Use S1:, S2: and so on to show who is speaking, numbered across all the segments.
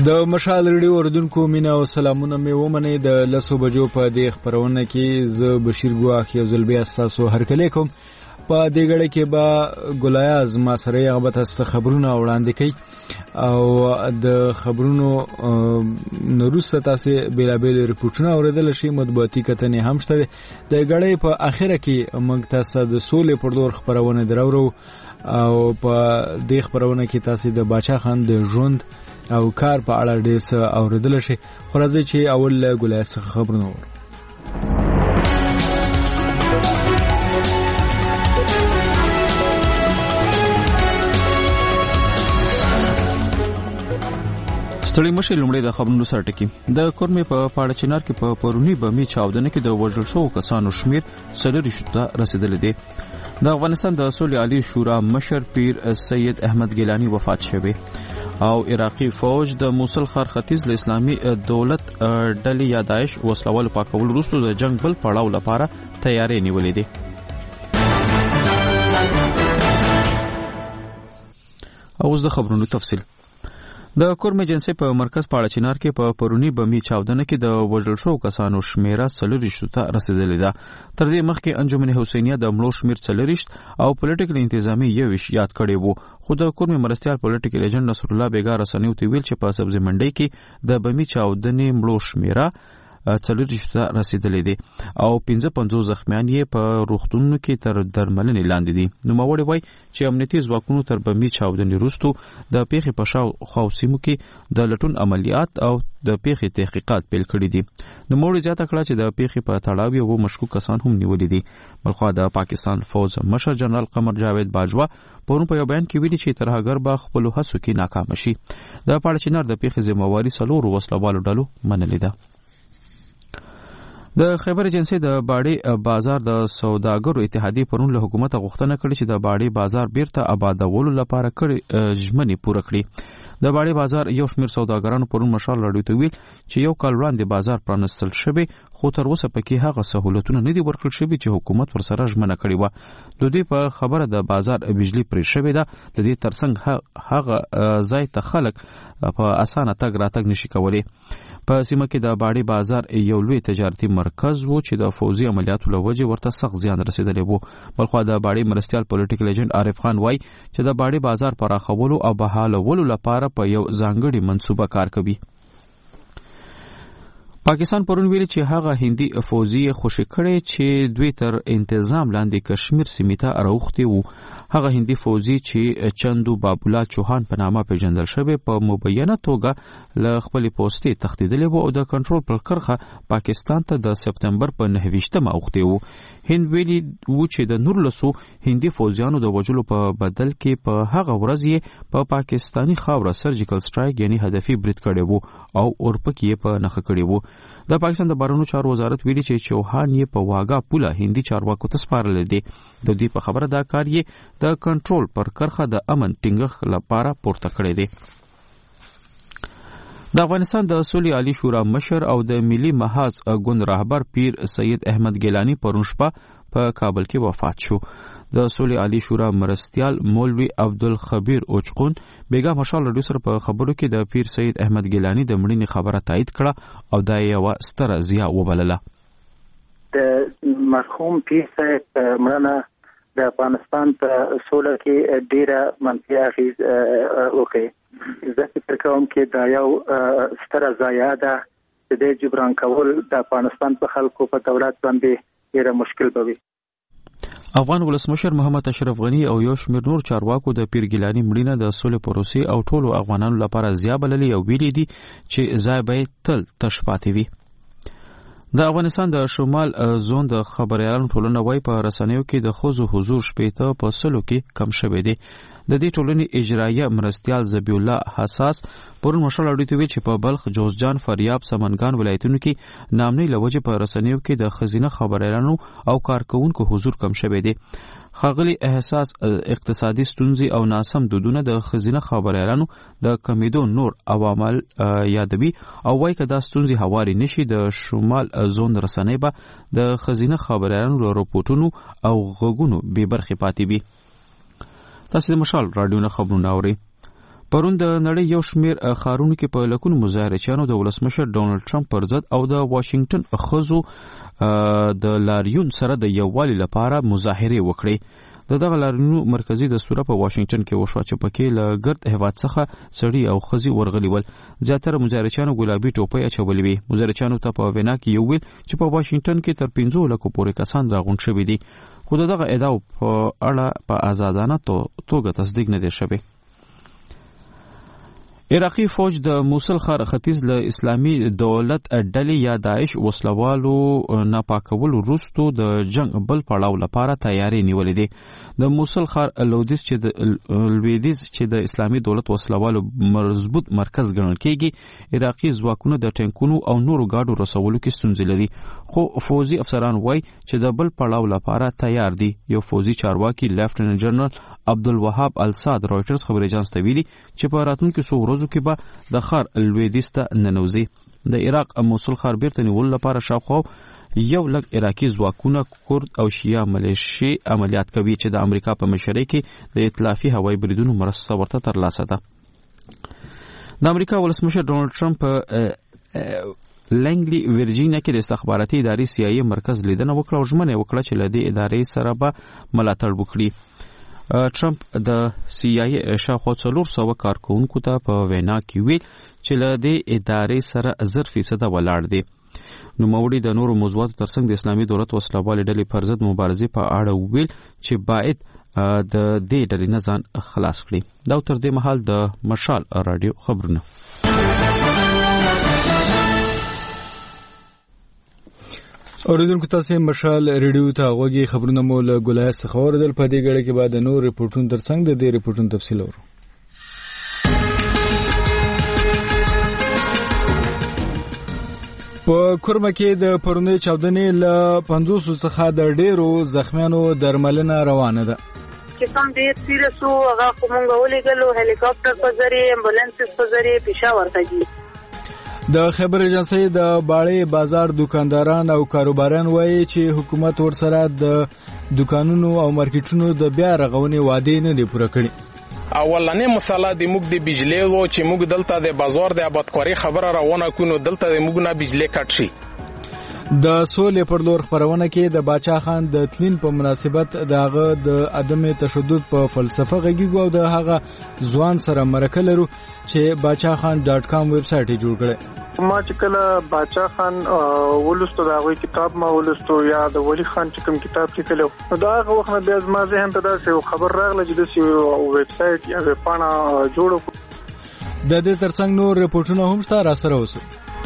S1: د مشال ریډیو اوریدونکو مینا او سلامونه مې ومنئ. د 10 بجو په دې خبرونه کې زه بشیر ګواخ یو ځل بیا ستاسو هرکلی کوم. په دې غړي کې به ګلایاز ما سره هغه به تاسو خبرونه وړاندې کوي او د خبرونو نورسته تاسو بیلابل ریپورتونه اوریدل شي، مطبوعاتي کتنې هم شته. د غړي په اخره کې موږ تاسو د سولې پر دور خبرونه درو او په دې خبرونه کې تاسو د باچا خان د ژوند او کار په اړه ډېر څه اوریدل شي. خو راځي چې اول ګلایاز څخه خبرونه وره. ستړي مشه لومړی د خبرونو سره ټکی. د کورمې په پاړه چنار کې په پرونی بمي چاودنه کې د وژل شوو کسانو شمیر 40 ته رسیدلی دی. د افغانستان د صلح علی شورا مشر پیر سید احمد ګیلانی وفات شوی او عراقي فوج د موصل ښار ختیځ له اسلامي دولت ډلې یا داعش وسلوال پاکول وروسته د جنگ بل پړاو لپاره تیاری نیولې دي. اوس د خبرونو تفصیل. د کورم ایجنسی په مرکز پاړه چنار کې په پرونی بمي چاودنه کې د وژل شوو کسانو شمیره 40 ته رسیدلې ده. تر دې مخکې انجمن حسینیه د مړو شمیر 40 او پولیټیکل انتظامی یوش یاد کړي وو. خو د کورم مرستيال پولیټیکل ایجنټ نصر الله بیګا رسنیو ته ویل چې په سبزی منډي کې د بمي چاودنې مړو شمیره 40 ته رسیدلې دي او 55 زخمیان یې په روغتونونو کې تر درملنې لاندې دي. نو ماوړي وای چې امنیتي ځواکونو تر بمي چاودنې وروسته د پیښې په شاوخوا سیمو کې د لټون عملیات او د پیښې تحقیقات پیل کړي دي. نو ماوړي زیاته کړه چې د پیښې په تړاو یو مشکوک کسان هم نیولې دي. بلخو د پاکستان فوج مشر جنرال قمر جاوید باجوا پرون په یو بیان کې ویلي چې ترهګر به خپل هڅو کې ناکام شي. د پاړه چنار د پیښې ذمہواری سلور وسلوالو ډلو منلې ده. د خیبر ایجنسی د باړې بازار د سوداګرو اتحادیې پرون له حکومت غوښتنه کړې چې د باړې بازار بیرته آبادولو لپاره ژمنې پوره کړي. د باړې بازار یو شمېر سوداګرانو پرون مشال راډیو ته ویل چې یو کال وړاندې بازار پرانستل شوی خو تر اوسه پکې هغه سہولتونه نه دي ورکړل شوي چې حکومت ورسره ژمنه کړې وه. د دې په خبره د بازار بجلی پرې شوې ده. د دې ترڅنګ هغه ځای ته خلک په اسانه تګ راتګ نشي کولی. په سیمه کې د باړې بازار یو لوی تجارتي مرکز وو چې د فوزي عملیاتو له وجې ورته سخت زیان رسیدلی وو. بلخو د باړې مرستيال پولیټیکل ایجنټ عارف خان وای چې د باړې بازار پراخولو او بحالولو لپاره په یو ځانګړي منصوبه کار کوي. پاکستان پرون ویلي چې هغه هندي فوزي خوشی کړي چې دوی تر انتظام لاندې کشمیر سیمې ته راوختي وو. هغه هندي فوزي چې چندو بابولا چوهان په نامه پیژندل شوی په مبینه توګه له خپل پوسټې تښتیدلی وو او د کنټرول پر کرخه پاکستان ته د سپتمبر په 9 اوختي وو. هند ویلي وو چې د 19 هندي فوزیانو د وژلو په بدل کې په هغه ورځ یې په پاکستانی خاوره سرجیکل سټرایک یعنی هدفي برید کړی وو او اورپکې یې په نښه کړی وو. د پاکستان د بهرنیو چارو وزارت ویلي چې چوهان یې په واګه پوله هندي چارواکو ته سپارلی دی. د دې په خبره دا کار یې د کنټرول پر کرخه د امن ټینګښت لپاره پورته کړی دی. د افغانستان د صلح علی شورا مشر او د ملي محاذ ګوند رهبر پیر سید احمد ګیلانی پرون شپه په کابل کې وفات شو. د صلح علی شورا مرستيال مولوی عبدالخبیر اوچقون بیګا مشال راډیو سره په خبرو کې د پیر سید احمد ګیلانی د مړینې خبره تایید کړه او دا یو ستره زیاته وبلله.
S2: د مرحوم پیر سید مړنه د افغانستان په سوله کې ډیره منفي اغیز وکړي. زه فکر کوم چې دا یو ستره ضایعه ده چې د جبران کول د افغانستان په خلکو په دولت باندې ډیره مشکل به وي.
S1: افغان ولسمشر محمد اشرف غنی او یو شمېر نور چارواکو د پیر ګیلانی مړینه د سولې پروسې او ټولو افغانانو لپاره زیان بللې او ویلي دي چې ځای به تل تش پاتې وي. د افغانستان د شمال زون د خبريالانو ټولنه وای په رسنیو کې د خوځو حضور شپېته په سلو کې کم شوی دی. د دې ټولنې اجرایه مرستيال ذبیح الله حساس پرون مشال اړیدو ته ویل چې په بلخ، جوزجان، فاریاب، سمنګان ولایتونو کې نامنۍ لوجه په رسنیو کې د خزینه خبريالانو او کارکونکو حضور کم شوی دی. خاغلی احساس اقتصادي ستونزې او ناسم دودونه د خزینه خبريالانو د کمیدو نور عوامل یادوي او وايي که دا ستونزې هواري نشي د شمال زون رسنۍ به د خزینه خبريالانو له رپورټونو او غږونو بې برخې پاتې وي. تاسو د مشال راډیو نه خبرونه اورئ. پرون د نړۍ یو شمیر ښارونو کې په لکونو مظاهرچیانو د ولسمشر ډونالد ټرمپ پر ضد او د واشنگټن ښځو د لاریون سره د یووالي لپاره مظاهرې وکړې. دغه لاریونونو مرکزی دستور په واشنگټن کې وشو چې پکې له ګرد هیواد څخه سړي او ښځې ورغلي ول. زیاتره مظاهرچیانو ګلابي ټوپۍ اچولې وي. مظاهرچیانو ته په وینا کې یو ویل چې په واشنگټن کې تر 15 لکو پورې کسان راغونډ شوي دي، خو دغه ادعا په اړه په آزادانه توګه تصدیق نه دی شوی. عراقي فوج د موصل ښار ختیځ له اسلامي دولت ډلې یا داعش وسلوالو ناپاکولو وروسته د جنگ بل پړاو لپاره تیاری نیولې دي. د موصل ښار لویدیځ چې د اسلامي دولت وسلوالو مضبوط مرکز ګڼل کېږي، عراقي ځواکونه د ټینکونو او نورو ګاډو رسولو کې ستونزې لري، خو فوزي افسران وایي چې د بل پړاو لپاره تیار دي. یو فوزي چارواکي لیفټننټ جنرال عبدالوهاب الصاد رويټرز خبري اژانس ته ویلي چې په راتلونکو څو ورځو کې به د ښار لویدیځ ته ننوځي. د عراق موصل ښار بیرته نیولو لپاره شاوخوا 100,000 عراقي ځواکونه کورد او شیعه ملیشي عملیات کوي چې د امریکا په مشرۍ کې د ائتلافي هوایي بریدونو مرسته ورته ترلاسه ده. د امریکا ولسمشر ډونالد ټرمپ لنګلی ورجینیا کې د استخباراتي ادارې CIA مرکز لیدنه وکړه او ژمنه وکړه چې له دې ادارې سره به ملاتړ وکړي. ټرمپ د CIA شاوخوا 400 کارکونکو ته په وینا کې ویل چې له دې ادارې سره 0% ولاړ دي. نوموړي د نورو موضوعاتو ترڅنګ د اسلامي دولت وسلوالې ډلې پر ضد مبارزې په اړه ویل چې باید د دې ډلې نه ځان خلاص کړي. دا تر دې مهال د مشال رادیو خبرونه.
S3: اوریدونکو تاسو مشال ریډیو ته غوږی خبرونه مو له ګولای څخه اوریدل. په دې غړي کې بعد نور ریپورتونو ترڅنګ د دې ریپورتونو تفصیل اورو. په کورمه کې د پرونی چاودنې له 500 څخه د ډیرو زخمیانو درملنه روانه ده.
S4: چې کوم ډیر سیریسو هغه کومه ولېګلو هلیکاپټر په ذریعہ امبولانس په ذریعہ پېښور ته دي.
S3: د خبر ایجنسی د باړې بازار دکانداران او کاروباران وایي چې حکومت ورسره د دکانونو او مارکیټونو د بیا رغونې وعده نه دی پوره کړې.
S5: اولنې مسله د موږ د بجلی لو چې موږ دلته د بازار د آبادکاري خبره روانه کونو دلته د موږ نه بجلی کټ شي.
S3: د سولې پر لور خبرونه کې د باچا خان د تلین په مناسبت دغه د عدم تشدد په فلسفه غږیږو او د هغه ځوان سره مرکه لرو چې bachakhan.com ویب سټ جوړ کړي.
S6: ما چې کله باچا خان ولستو دا غوي کتاب ما ولستو یا د ولی خان چې کوم کتاب لیکلو دا هغه وخت بیا ما ذهن ته دا خبر راغله چې د ویب سټ یا پاڼه جوړو.
S3: د دې ترڅنګ نور ریپورتونه هم شته، را سره اوسئ.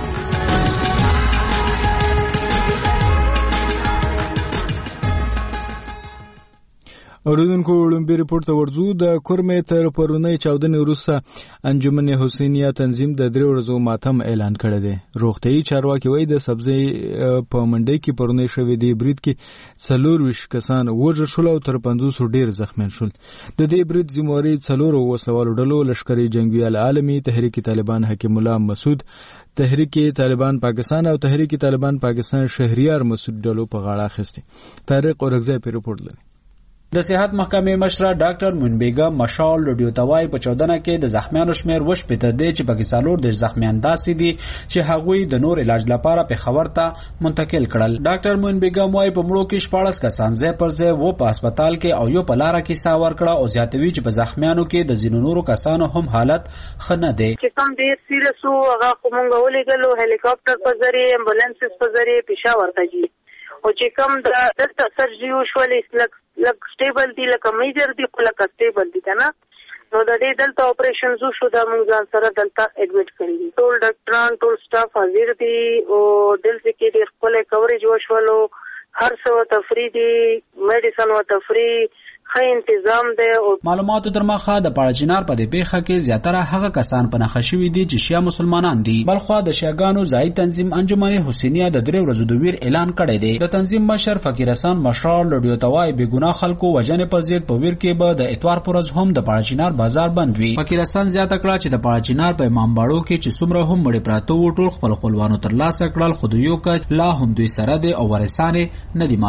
S3: اوریدونکو لومبي ریپورت ته ورځو. د کورمې تر پرونی چاودنې وروسته انجمن حسینیه تنظیم د 3 ورځو ماتم اعلان کړی دی. روغتیايي چارواکي وایي د سبزی په منډي کې پرونی شوې دی برید کې 24 کسان وژل شول او تر 500 ډیر زخمیان شول. د دې برید ذمہواری 4 وسوالو ډلو لشکري جنگي العالمي، تحریک طالبان حکیم الله مسعود، تحریک طالبان پاکستان او تحریک طالبان پاکستان شهریار مسعود ډلو په غاړه اخیسته. طارق اورغزی په ریپورت لري.
S7: د صحت محکمې مشره ډاکټر منبیګا مشال رادیو توای په 14 کې د زخمیانو شمیر وشپته دی چې پاکستانور د زخمیان داسې دي چې هغوی د نور علاج لپاره په خبر ته منتقل کړل. ډاکټر منبیګا موای په مړو کې 14 کسان ځای پر ځای وو په هسپتال کې او یو په لار کې ساور کړه او زیاتوي چې په زخمیانو کې د زینو نورو کسانو هم حالت خنه دی.
S4: چې کوم ډیر سیریسو هغه کومه ولېګلو هلیکاپټر په ذریعہ امبولانس په ذریعہ پېښور ته دي او چې کوم د دلته سرجری وشولې لک سټیبل دي لکه میجر دي خو لکه سټیبل دي کنه نو د دې دلته اپریشن زو شو د موږ ځان سره دلته اډمیټ کړی. ټول ډاکټران ټول سټاف حاضر دي او دلته کې ډېر خپل کوریج وشولو، هر څه تفریدي میډیسن او تفری ښه تنظیم دی. او
S7: معلوماتو تر مخه د پاړچینار په دې پیښه کې زیاتره هغه کسان په نښه شوي دي چې شیا مسلمانان دي. بلخوا د شیعاګانو ځای تنظیم انجمن حسینیه د 3 ورځو د ویر اعلان کړی دی. د تنظیم مشر فقیر حسن مشال رادیو توای بے ګناه خلکو وجنې په ضد په ویر کې به د اتوار پر ورځ هم د پاړچینار بازار بند وي. فقیر حسن زیاته کړه چې د پاړچینار په امام باړو کې چې څومره هم مړي پراته وو ټول خپل خپلوانو تر لاسه کړل، خو یو کچ لا هم دوی سره دی او ورسانه نه دی معلوم.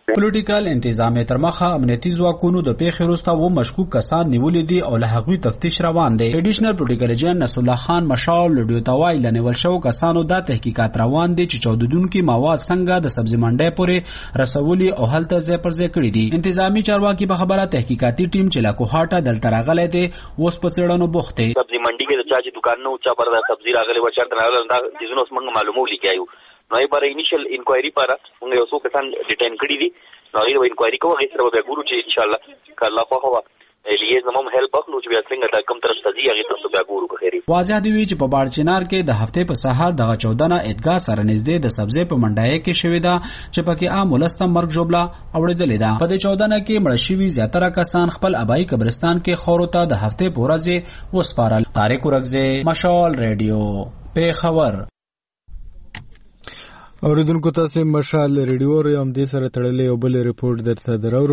S7: پولیټیکل انتظامیه تر مخه امنیتي ځواکونو د پیښې وروسته و مشکوک کسان نیولې دي او له هغوی تفتیش روان دی. ایډیشنل پروټیکل ایجنټ نصر الله خان مشال لډیو ته وایي له نیول شوو کسانو دا تحقیقات روان دي چې چاودیدونکي مواد څنګه د سبزي منډۍ پورې رسولي او هلته ځای پر ځای کړي دي. انتظامی چارواکي په خبره تحقیقاتي ټیم چې له کوهاټه دلته راغلی دی اوس په څېړنو بوخت دی.
S8: سبزي منډي کې د چا چې دکان نه و چا پر سبزي راغلی و چېرته راغلی دا څیزونه اوس موږ معلومولي کیایو. نو یې پر انیشل انکوایري پر موږ یو څو کسان ډیټین کړي دي. نو یې انکوایري کوو هغې سره به بیا ګورو چې انشاءالله که الله خوښه وه لیز نموم هیلپ اخلو چې بیا څنګه دا کم طرف ته ځي هغې طرف ته بیا ګورو که خیري.
S7: واضح دی چې په باړچنار کې د هفتې په سهار دغه 14 عیدګاه سره نږدې د سبزۍ په منډایه کې شوې ده چې پکې عام ولس ته مرګ ژوبله اورېدلې ده. په دې 14 کې مړه شوي زیاتره کسان خپل ابایي قبرستان کې خاورو ته د هفتې په ورځې وسپارل. طارق ورکزی، مشال ریډیو، پیښور.
S3: اوریدونکو تاسو مشال ریډیو ری هم دې سره تړلې یو بل ریپورت درته درورو.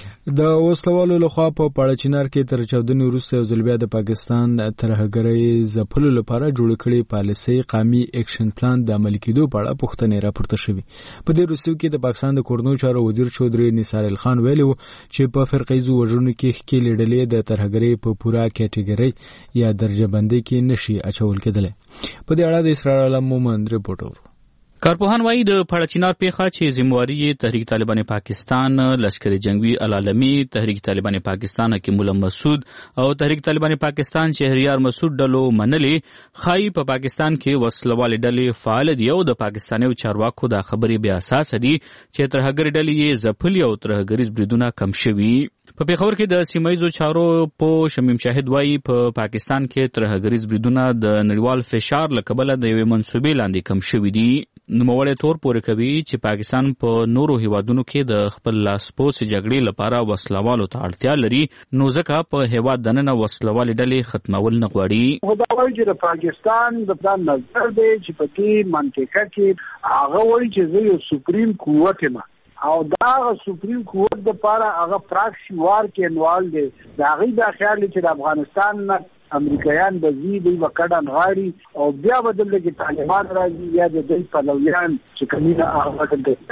S3: د وسلوالو لخوا په پاړچینار کې تر 14 وروسته یو ځل بیا د پاکستان ترهګرۍ ځپلو لپاره جوړ کړي پالیسي قومي اکشن پلان د عملي کېدو په اړه پوښتنې راپورته شوې. په دې وروستیو کې د پاکستان د کورنو چارو وزیر چودري نثار خان ویلي چې په فرقیزو وژنو کې ښکېلې ډلې د ترهګرۍ په پوره کټګوري یا درجه بندۍ کې نشي اچول کېدلی. په دې اړه د اسرار علم مومند ریپورټ ورو.
S1: کارپوهان وایي د پاړچینار پیښه چې ذمہواري یې تحریک طالبان پاکستان، لشکر جنگي العالمي، تحریک طالبان پاکستان حکیم الله مسعود او تحریک طالبان پاکستان شهریار مسعود ډلو منلې خای په پاکستان کې وسلوالې ډلې فعال دي او د پاکستاني چارواکو دا خبرې بیا اساس دي چې ترهګر ډلې یې ځپلي او ترهګریز بریدونه کم شوي. په پیښور کې د سیمایزو چارو په شمیم شاهد وایي په پاکستان کې ترهګریز بریدونه د نړیوال فشار له کبله د یوې منصوبې لاندې کم شوي دي. نوموړی تور پورې کوي چې پاکستان په نورو هیوادونو کې د خپل لاسپوڅې جګړې لپاره وسلوالو ته اړتیا لري، نو ځکه په هیواد دننه وسلوالې ډلې ختمول نه غواړي.
S9: خو دا وایي چې د پاکستان د پلان نظر دی چې په دې منطقه کې هغه وایي چې زه یو سپریم قوت یم او دا سپریم قوت د پاره هغه پراکسی وار کې انوال دی. دا غي دا خیال چې د افغانستان نه امریکایان به زی دی وکړن غاړي او بیا بدل کې طالبان راځي یا د دې پلویان چې کمینه هغه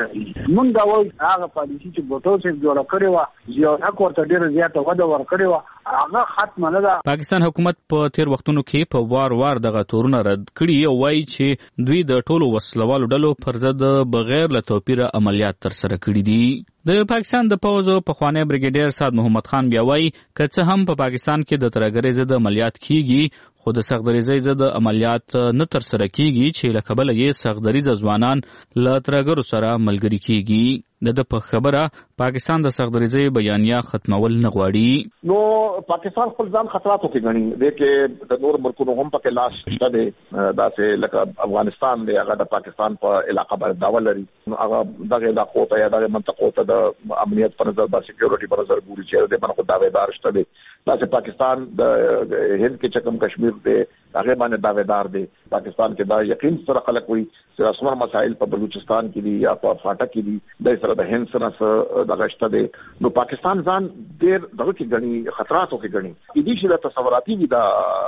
S9: د مونږ دا وایي هغه پالیسي چې بوتو څخه جوړ کړی و یو حکومت ډیر زیاته وده ور کړی و هغه ختم نه ده.
S1: پاکستان حکومت په تیر وختونو کې په وار دغه تورونه رد کړي او وایي چې دوی د ټولو وسلوالو ډلو پر ضد بغیر له توپیره عملیات تر سره کړي دي. د پاکستان د پوځ پخوانی بریګیډیر سعد محمد خان بیا وایي که څه هم په پاکستان کې د ترهګرۍ ضد عملیات کیږي خو د سختدریزۍ ضد عملیات نه تر سره کیږي چې له کبله یې سختدریزه ځوانان له ترهګرو سره ملګري کیږي. د په خبره پاکستان د سختدریزۍ بیانیه ختمول نه غواړي.
S10: نو پاکستان خپل ځان خطراتو کې غني دی کې د نور ملکونو هم پکې لاس شته دی داسې لکه افغانستان دی هغه د پاکستان په علاقه باندې داوا لري. نو هغه دغه علاقو ته یا دغه منطقو ته د امنیت په نظر د سکیورټي په نظر ګوري چې د باندې داویدار شته دی. داسې پاکستان د هند کې چکم کشمیر دی هغه باندې داویدار دی. پاکستان کې دا یقین سره خلک وي چې رسمي مسائل په بلوچستان کې دي یا په فاټا کې دي د سره د هند سره دغه شته دی. نو پاکستان ځان ډېر دغه کې غني خطراتو کې غني دي چې د تصوراتي وي دا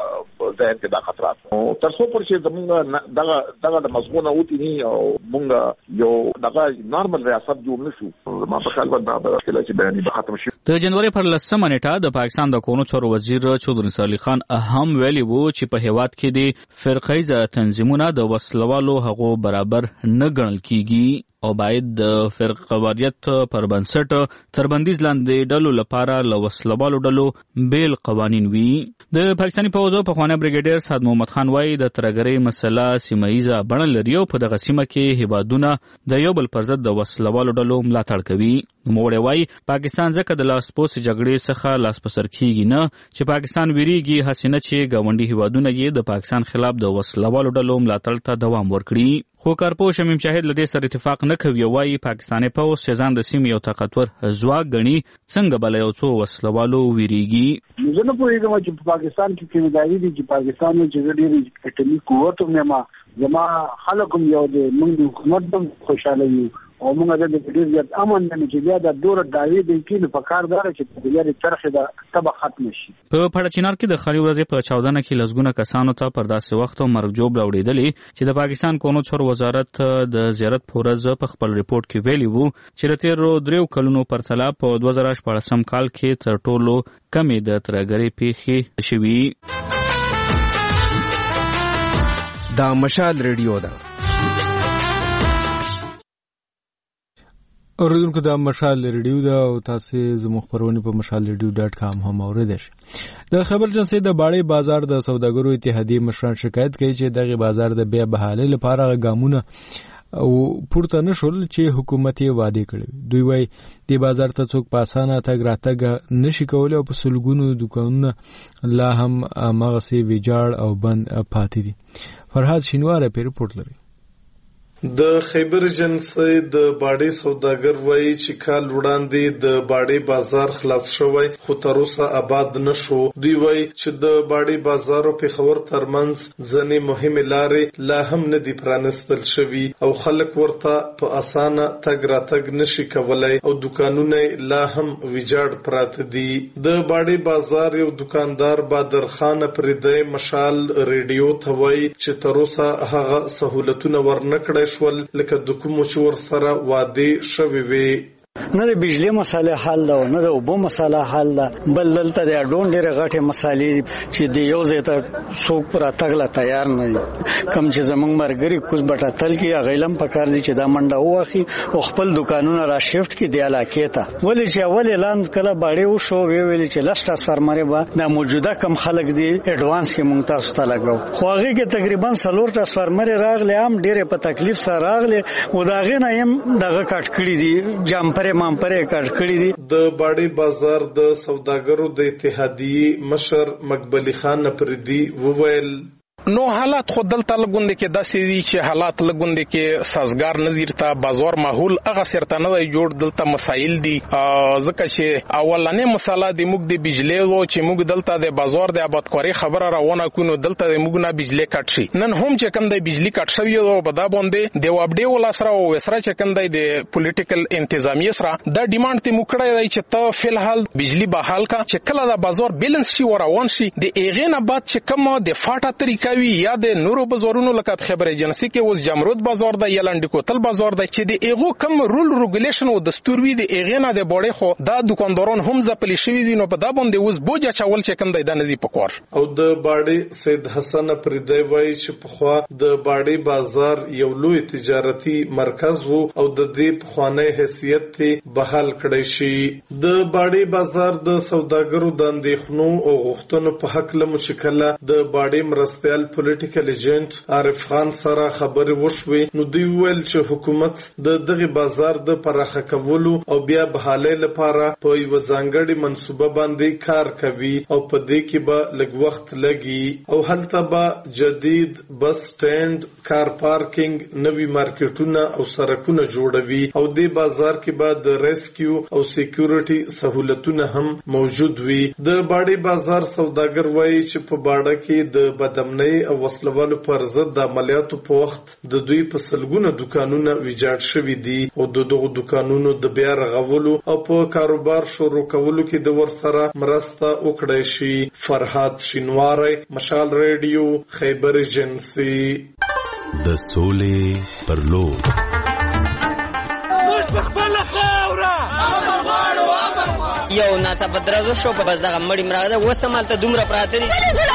S10: ځین کې دا خطرات او تر څو پر چې زمونږ دغه د مضمون اوتی نه او مونږ یو دغه نارمل ریاست جوړ نشو ما په خیال باندې دا چې بیانې به ختم شي.
S1: د جنوري پر 10 نیټه د پاکستان د کورنو چارو وزیر چودري نثار خان هم ویلي وو چې په هیواد کې د فرقیزه تنظیمونه د وسلوالو هغو برابر نه ګڼل کیږي او باید د فرقواریت پر بنسټ تر بندیز لاندې ډلو لپاره له وسلوالو ډلو بیل قوانین وي. د پاکستاني پوځ پخوانی بریګیډیر سعد محمد خان وایي د ترهګرۍ مسله سیمایزه بڼه لري او په دغه سیمه کې هیوادونه د یو بل پر ضد د وسلوالو ډلو ملاتړ کوي. نوموړی وایي پاکستان ځکه د لاسپوڅې جګړې څخه لاس په سر کیږي نه چې پاکستان ویریږي هسې نه چې ګاونډي هیوادونه یې د پاکستان خلاف د وسلوالو ډلو ملاتړ ته دوام ورکړي. خو کارپوه شمیم شاهد له دې سره اتفاق نه کوي او وایي پاکستاني پوځ چې ځان د سیمې یو طاقتور ځواک ګڼي څنګه به له یو څو وسلوالو ویریږي.
S9: زه نه پوهېږم چې په پاکستان کې کیمیداري دي چې پاکستان یو چې ډېر اټومي قوت هم ما زما خلکم یو د موږ حکومت هم خوشاله یو او موږ د دې زیات امن نه چې بیا د دوره داوی د کینو په کار دار چې د لري چرخه د تبه ختم شي.
S11: په پړچینار کې د خالي ورځې په 14 کې لزګونه کسانو ته پر داسې وخت مرګ جوړ راوړېدلې چې د پاکستان قانون څور وزارت د زیارت پورز په خپل ریپورت کې ویلي وو چې تیرو 3 کلونو پرتله په 2014 کال کې تر ټولو کمې د ترګری پیښې شوې.
S12: دا مشال ریډیو ده.
S3: اوریدونکو دا مشال ریډیو ده او تاسو زموږ خبرونه په mashalradio.com هم اوریدئ. د خبر جنسي د باړې بازار د سوداګرو اتحادیې مشران شکایت کوي چې دغه بازار د بیا بحالي لپاره ګامونه او پورته نشول چې حکومت یې وعده کړې. دوی وايي د بازار ته څوک په اسانه تګ راتګ نشي کولای او په سلګونو دکانونه لا هم مغسي ویجاړ او بند پاتې دي. فرهاد شینواره په رپورت لري.
S13: د خیبر جنسي د باډي سوداګر وایي چې کال وړاندې د باډي بازار خلاص شوی خو تر اوسه آباد نشو. دوی وایي چې د باډي بازار او پیښور ترمنځ ځنې مهمه لارې لا هم نه دي پرانستل شوي او خلک ورته په اسانه تګ راتګ نشي کولای او دکانونه لا هم ویجاړ پراته دي. د باډي بازار یو دکاندار بادر خان پردې مشال ریډیو ته وایي چې تر اوسه هغه سہولتونه ورنکړي شول لکه د کوم چې ور سره وعده شوی وي.
S14: نه د بجلی مساله حل ده نه د اوبو مساله حل ده بل دلته د ډون ډېر غټه مسالې چې د یو ځای ته څوک پر تغله تیار نه کم چې زمونږ مرګري کوز بټه تل کې غیلم پکار دي چې دا منډه واخی او خپل دکانونه را شفت کې دی علاقې ته ولې چې اول اعلان کله باړې وشو ویل چې لاس ټرانسفارمر به د موجوده کم خلک دی اډوانس کې مونږ تاسو ته لګاو خو هغه کې تقریبا 3 ټرانسفارمر راغلي هم ډېر په تکلیف سره راغلي او دا غي نه يم دغه کټ کړی دي جامپر د
S13: باډي بازار د سوداګرو د اتحادیې مشر مقبلي خان پردي وویل
S5: نو حالات خود دلته لګوند کې داسې دي چې حالات لګوند کې سازگار نظر ته بازار ماحول هغه سرته نه جوړ دلته مسایل دي ځکه چې اولنې مساله د موږ د بجلی لو چې موږ دلته د بازار د آبادکاری خبره راونه کونو دلته د موږ نه بجلی کټ شي نن هم چې کوم د بجلی کټ شوی او په دا باندې د وابډي ولا سره او وسره چې کوم د پولیټیکل انتظامیه سره دا ډیماند ته موږ کړی دی چې ته فلحال بجلی بحال کا چې کله د بازار بیلانس شي وروان شي د ایغه نه بعد چې کوم د فاټه طریقه یا د نورو بازارونو لکه خبر ایجنسی کې اوس جمرود بازار د یلند کوتل بازار د چې د ایغو کم رول ریګولیشن او دستور وی د ایغه نه د بوړې خو دا دکانداران هم ځپلی شوی دي نو په دا باندې اوس بوجا چول چې کوم د ندی پکور
S13: او د باډي سید حسن پردی وای چې په خوا د باډي بازار یو لوی تجارتي مرکز وو او د دې په خوانه حیثیت ته بحال کړی شي د باډي بازار د سوداګرو د اندېښنو او غوښتنو په حق له مشکله د باډي مرستيال پولیټیکل ایجنټ عارف خان سره خبرې وشوي نو دوی ویل چې حکومت د دغه بازار د پراخه کولو او بیا بحالې لپاره په یو ځانګړي منصوبه باندې کار کوي او په دې کې به لږ وخت لګي او هلته به جدید بس سټاند کار پارکینګ نوي مارکیټونه او سړکونه جوړوي او د بازار کې به د ریسکیو او سکیورټي سہولتونه هم موجود وي د باډي بازار سوداګر وایي چې په باډه کې د بدامنۍ او وسلوالو پر ضد د عملیاتو په وخت د دوی په سلګونه دکانونه ویجاړ شوي دي او دغه دکانونو د بیا رغولو او په کاروبار شروع کولو کې د ورسره مرسته وکړای شي. فرهاد شینواره مشال ریډیو خیبر ایجنسی
S15: د سولې پر لور
S16: یو ناڅاپه درزو شو په بس دغه مړی مراغه وسته مالته دومره پراته دي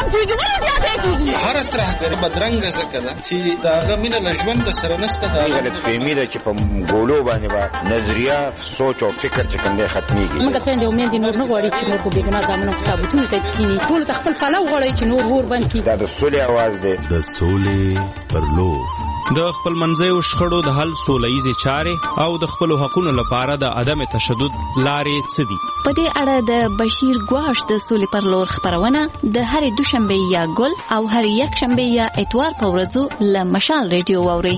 S17: هر طرح کې بدرنګ زکه ده چې داغه مینه لژوند د سره نسته دا غلط فهمي ده چې په ګولو باندې با نظریه سوچ او فکر چې کنده ختميږي
S18: موږ ته د امید نور نه غواړي چې نور کو بیګنا زمونږ کتابونه ته کینی ټول خپل پاله غواړي چې نور ور باندې
S15: دا د سولې आवाज ده د سولې پر لور
S11: د خپل منځیو شخړو د حل سوله‌یزې چارې او د خپل حقوقو لپاره د عدم تشدد لارې څه دي
S19: په دې اړه د بشیر ګواش د سولې پر لور خبرونه د هر دوشنبه یا ګل او هر یک شنبه یا اتوار په ورځو له مشال ریډیو واوري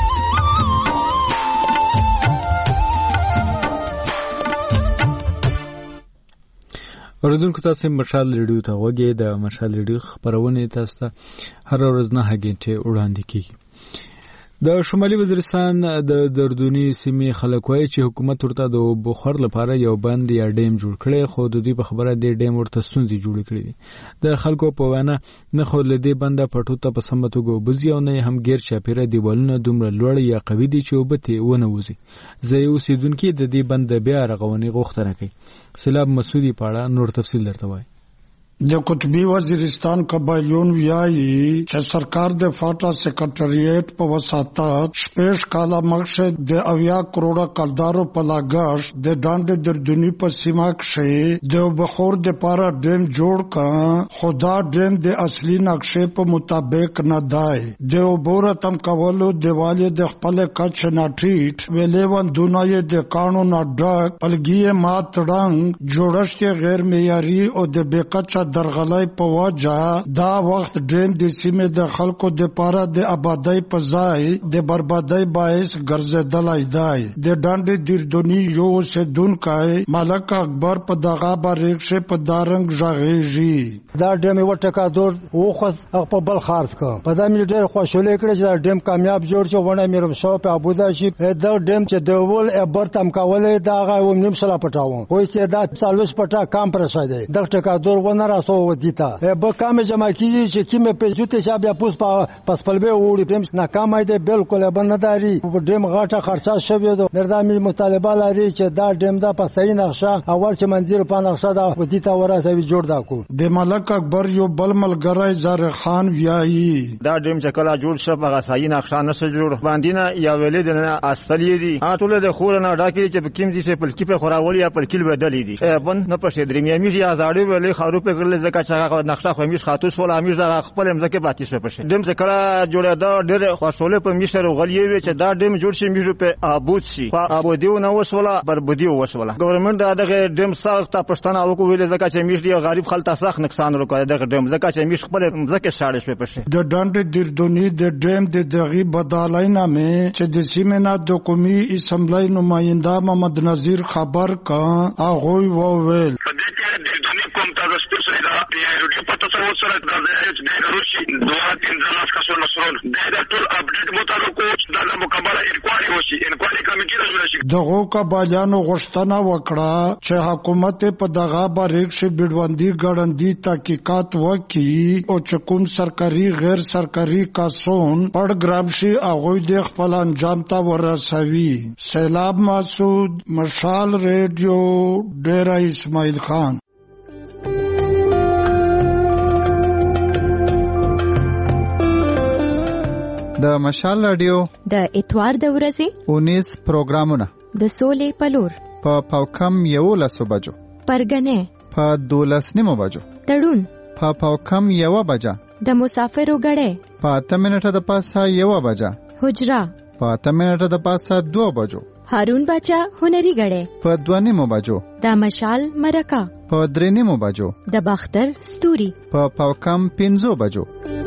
S3: اوریدونکو تاسو مشال ریډیو ته وګورئ د مشال ریډیو خبرونه تاسو هر ورځ نه هغه ته وړاندې کیږي د شمالي وزیرستان د دردونی سیمې خلک وایي چې حکومت ورته د بخار لپاره یو بند یا ډیم جوړ کړي، خو د دوی په خبره د ډیم ورته ستونزې جوړې کړې دي. د خلکو په وینا نه خو له دې بنده پټو ته په سمه توګه وبزي او نه هم غیر چاپیره دیوالونه دومره لوړ یا قوي دي چې وبه ته ونه وځي. زه یو اوسیدونکي د دې بند بیا رغونې غوښتنه کوي. سیلاب مسعودي پاړه نور تفصیل درته وایي.
S20: د قطبی وزیرستان قبایلیون ویایي چې سرکار د فاټا سیکریټریټ په وساتت شپږ کاله مخکې د 80 کروڑه کلدارو په لاګش د ډانډ دردونی په سیمه کې د بخور د پاره ډیم جوړ کړ، خدا ډیم د اصلي نقشې په مطابق نه دی. د وبور تم کولو دیواله د خپل کچ ناټیټ ویلې وندونه د قانون ډک پلګي مات رنگ جوړښت غیر معیاري او د بیکچ درغلای په وجه دا وخت ډیم د سیمې د خلکو د پاره د آبادی په ځای د بربادۍ باعث ګرځیدلای دی. د ډانډ دردونی یو اوسیدونکی ملک اکبر په دغه باریکشه په دارنګ ژغېږي.
S21: دا ډیم یو ټکادور وخت په بل خارج کا په دا مې ډېر خوشاله کړی چې دا ډیم کامیاب جوړ شو. ونه مې شو په ابودا شي دا ډیم چې د ول ابر تم کولې دا غو نیم سلا پټاو وای چې دا څالوس پټا کام پرسه دی. د ټکادور ونه سو ودیتا به کام جمع کیږي چې کیمه په جوته شاب یا پوس پس پلبه وړي ټیم ناکام دی بالکل بنداري ډیم غاټه خرچه شوی دو نردامي مطالبه لري چې دا ډیم دا په صحیح نقشه اول چې منځیر په نقشه دا ودیتا وراسوي جوړ دا کو.
S20: د ملک اکبر یو بل ملګری زار خان ویایي
S22: دا ډیم چې کله جوړ شو هغه صحیح نقشه نه جوړ باندې یا ولید نه اصلي دي ټول د خور نه ډاکي چې کیم دي چې پلکی په خوراولي یا پلکیل بدلی دي بند نه پښې درې مې یا زاړې ولې خارو په کړل ځکه چې هغه نقشه خو میش خاطر سول امیر دا خپل مزکه باتی شو پښه ډیم څخه کړه جوړه دا ډېر خوشاله په میشر غلیوي چې دا ډیم جوړ شي میشو په ابود شي په ابودیو نو وسوله بربودیو وسوله ګورنمنت دغه ډیم سخت پښتنه وکوي ځکه چې میش دی غریب خلک سخت نقصان ورکړي دغه ډیم ځکه چې میش خپل مزکه شاړې شو پښه.
S20: د ډانډ دردونی د ډیم د دغه بدالینه مې چې د سیمه د قومي اسمبلی نماینده محمد نذیر خبر کا هغه وویل
S23: کوم تاسو سپیشل دا یو په تاسو سره د دې روشي دوه تین ځله کسو نصرون دا ټول اپډیټ مطابق دا مکمله انکوایري وشي انکوایري کمیټه جوړه شي.
S20: دغه قبایلیانو غوښتنه وکړه چې حکومت په دغه باریک شي بډوندي ګړندي تحقیقات وکړي او چې کوم سرکاري غیر سرکاري کاسون پروګرام شي هغه د خپل انجام ته ورسوي. سیلاب مسعود مشال ریډیو ډیرا اسماعیل خان.
S24: د مشال رادیو
S25: د اتوار د ورځې 19
S24: پروګرامونه
S25: د سولې پلور
S24: په پاوکم 11 بجو
S25: پرګنې
S24: په 12 بجو
S25: تړون
S24: په پاوکم 1 بجه
S25: د مسافرو غړې
S24: په 8 منټه د پاسه 1 بجه
S25: حجرا
S24: په 8 منټه د پاسه 2 بجو
S25: هارون باچا هنري غړې
S24: په 2 بجو
S25: د مشال مرکه
S24: په 3 بجو
S25: د باختر ستوري
S24: په پاوکم 15 بجو.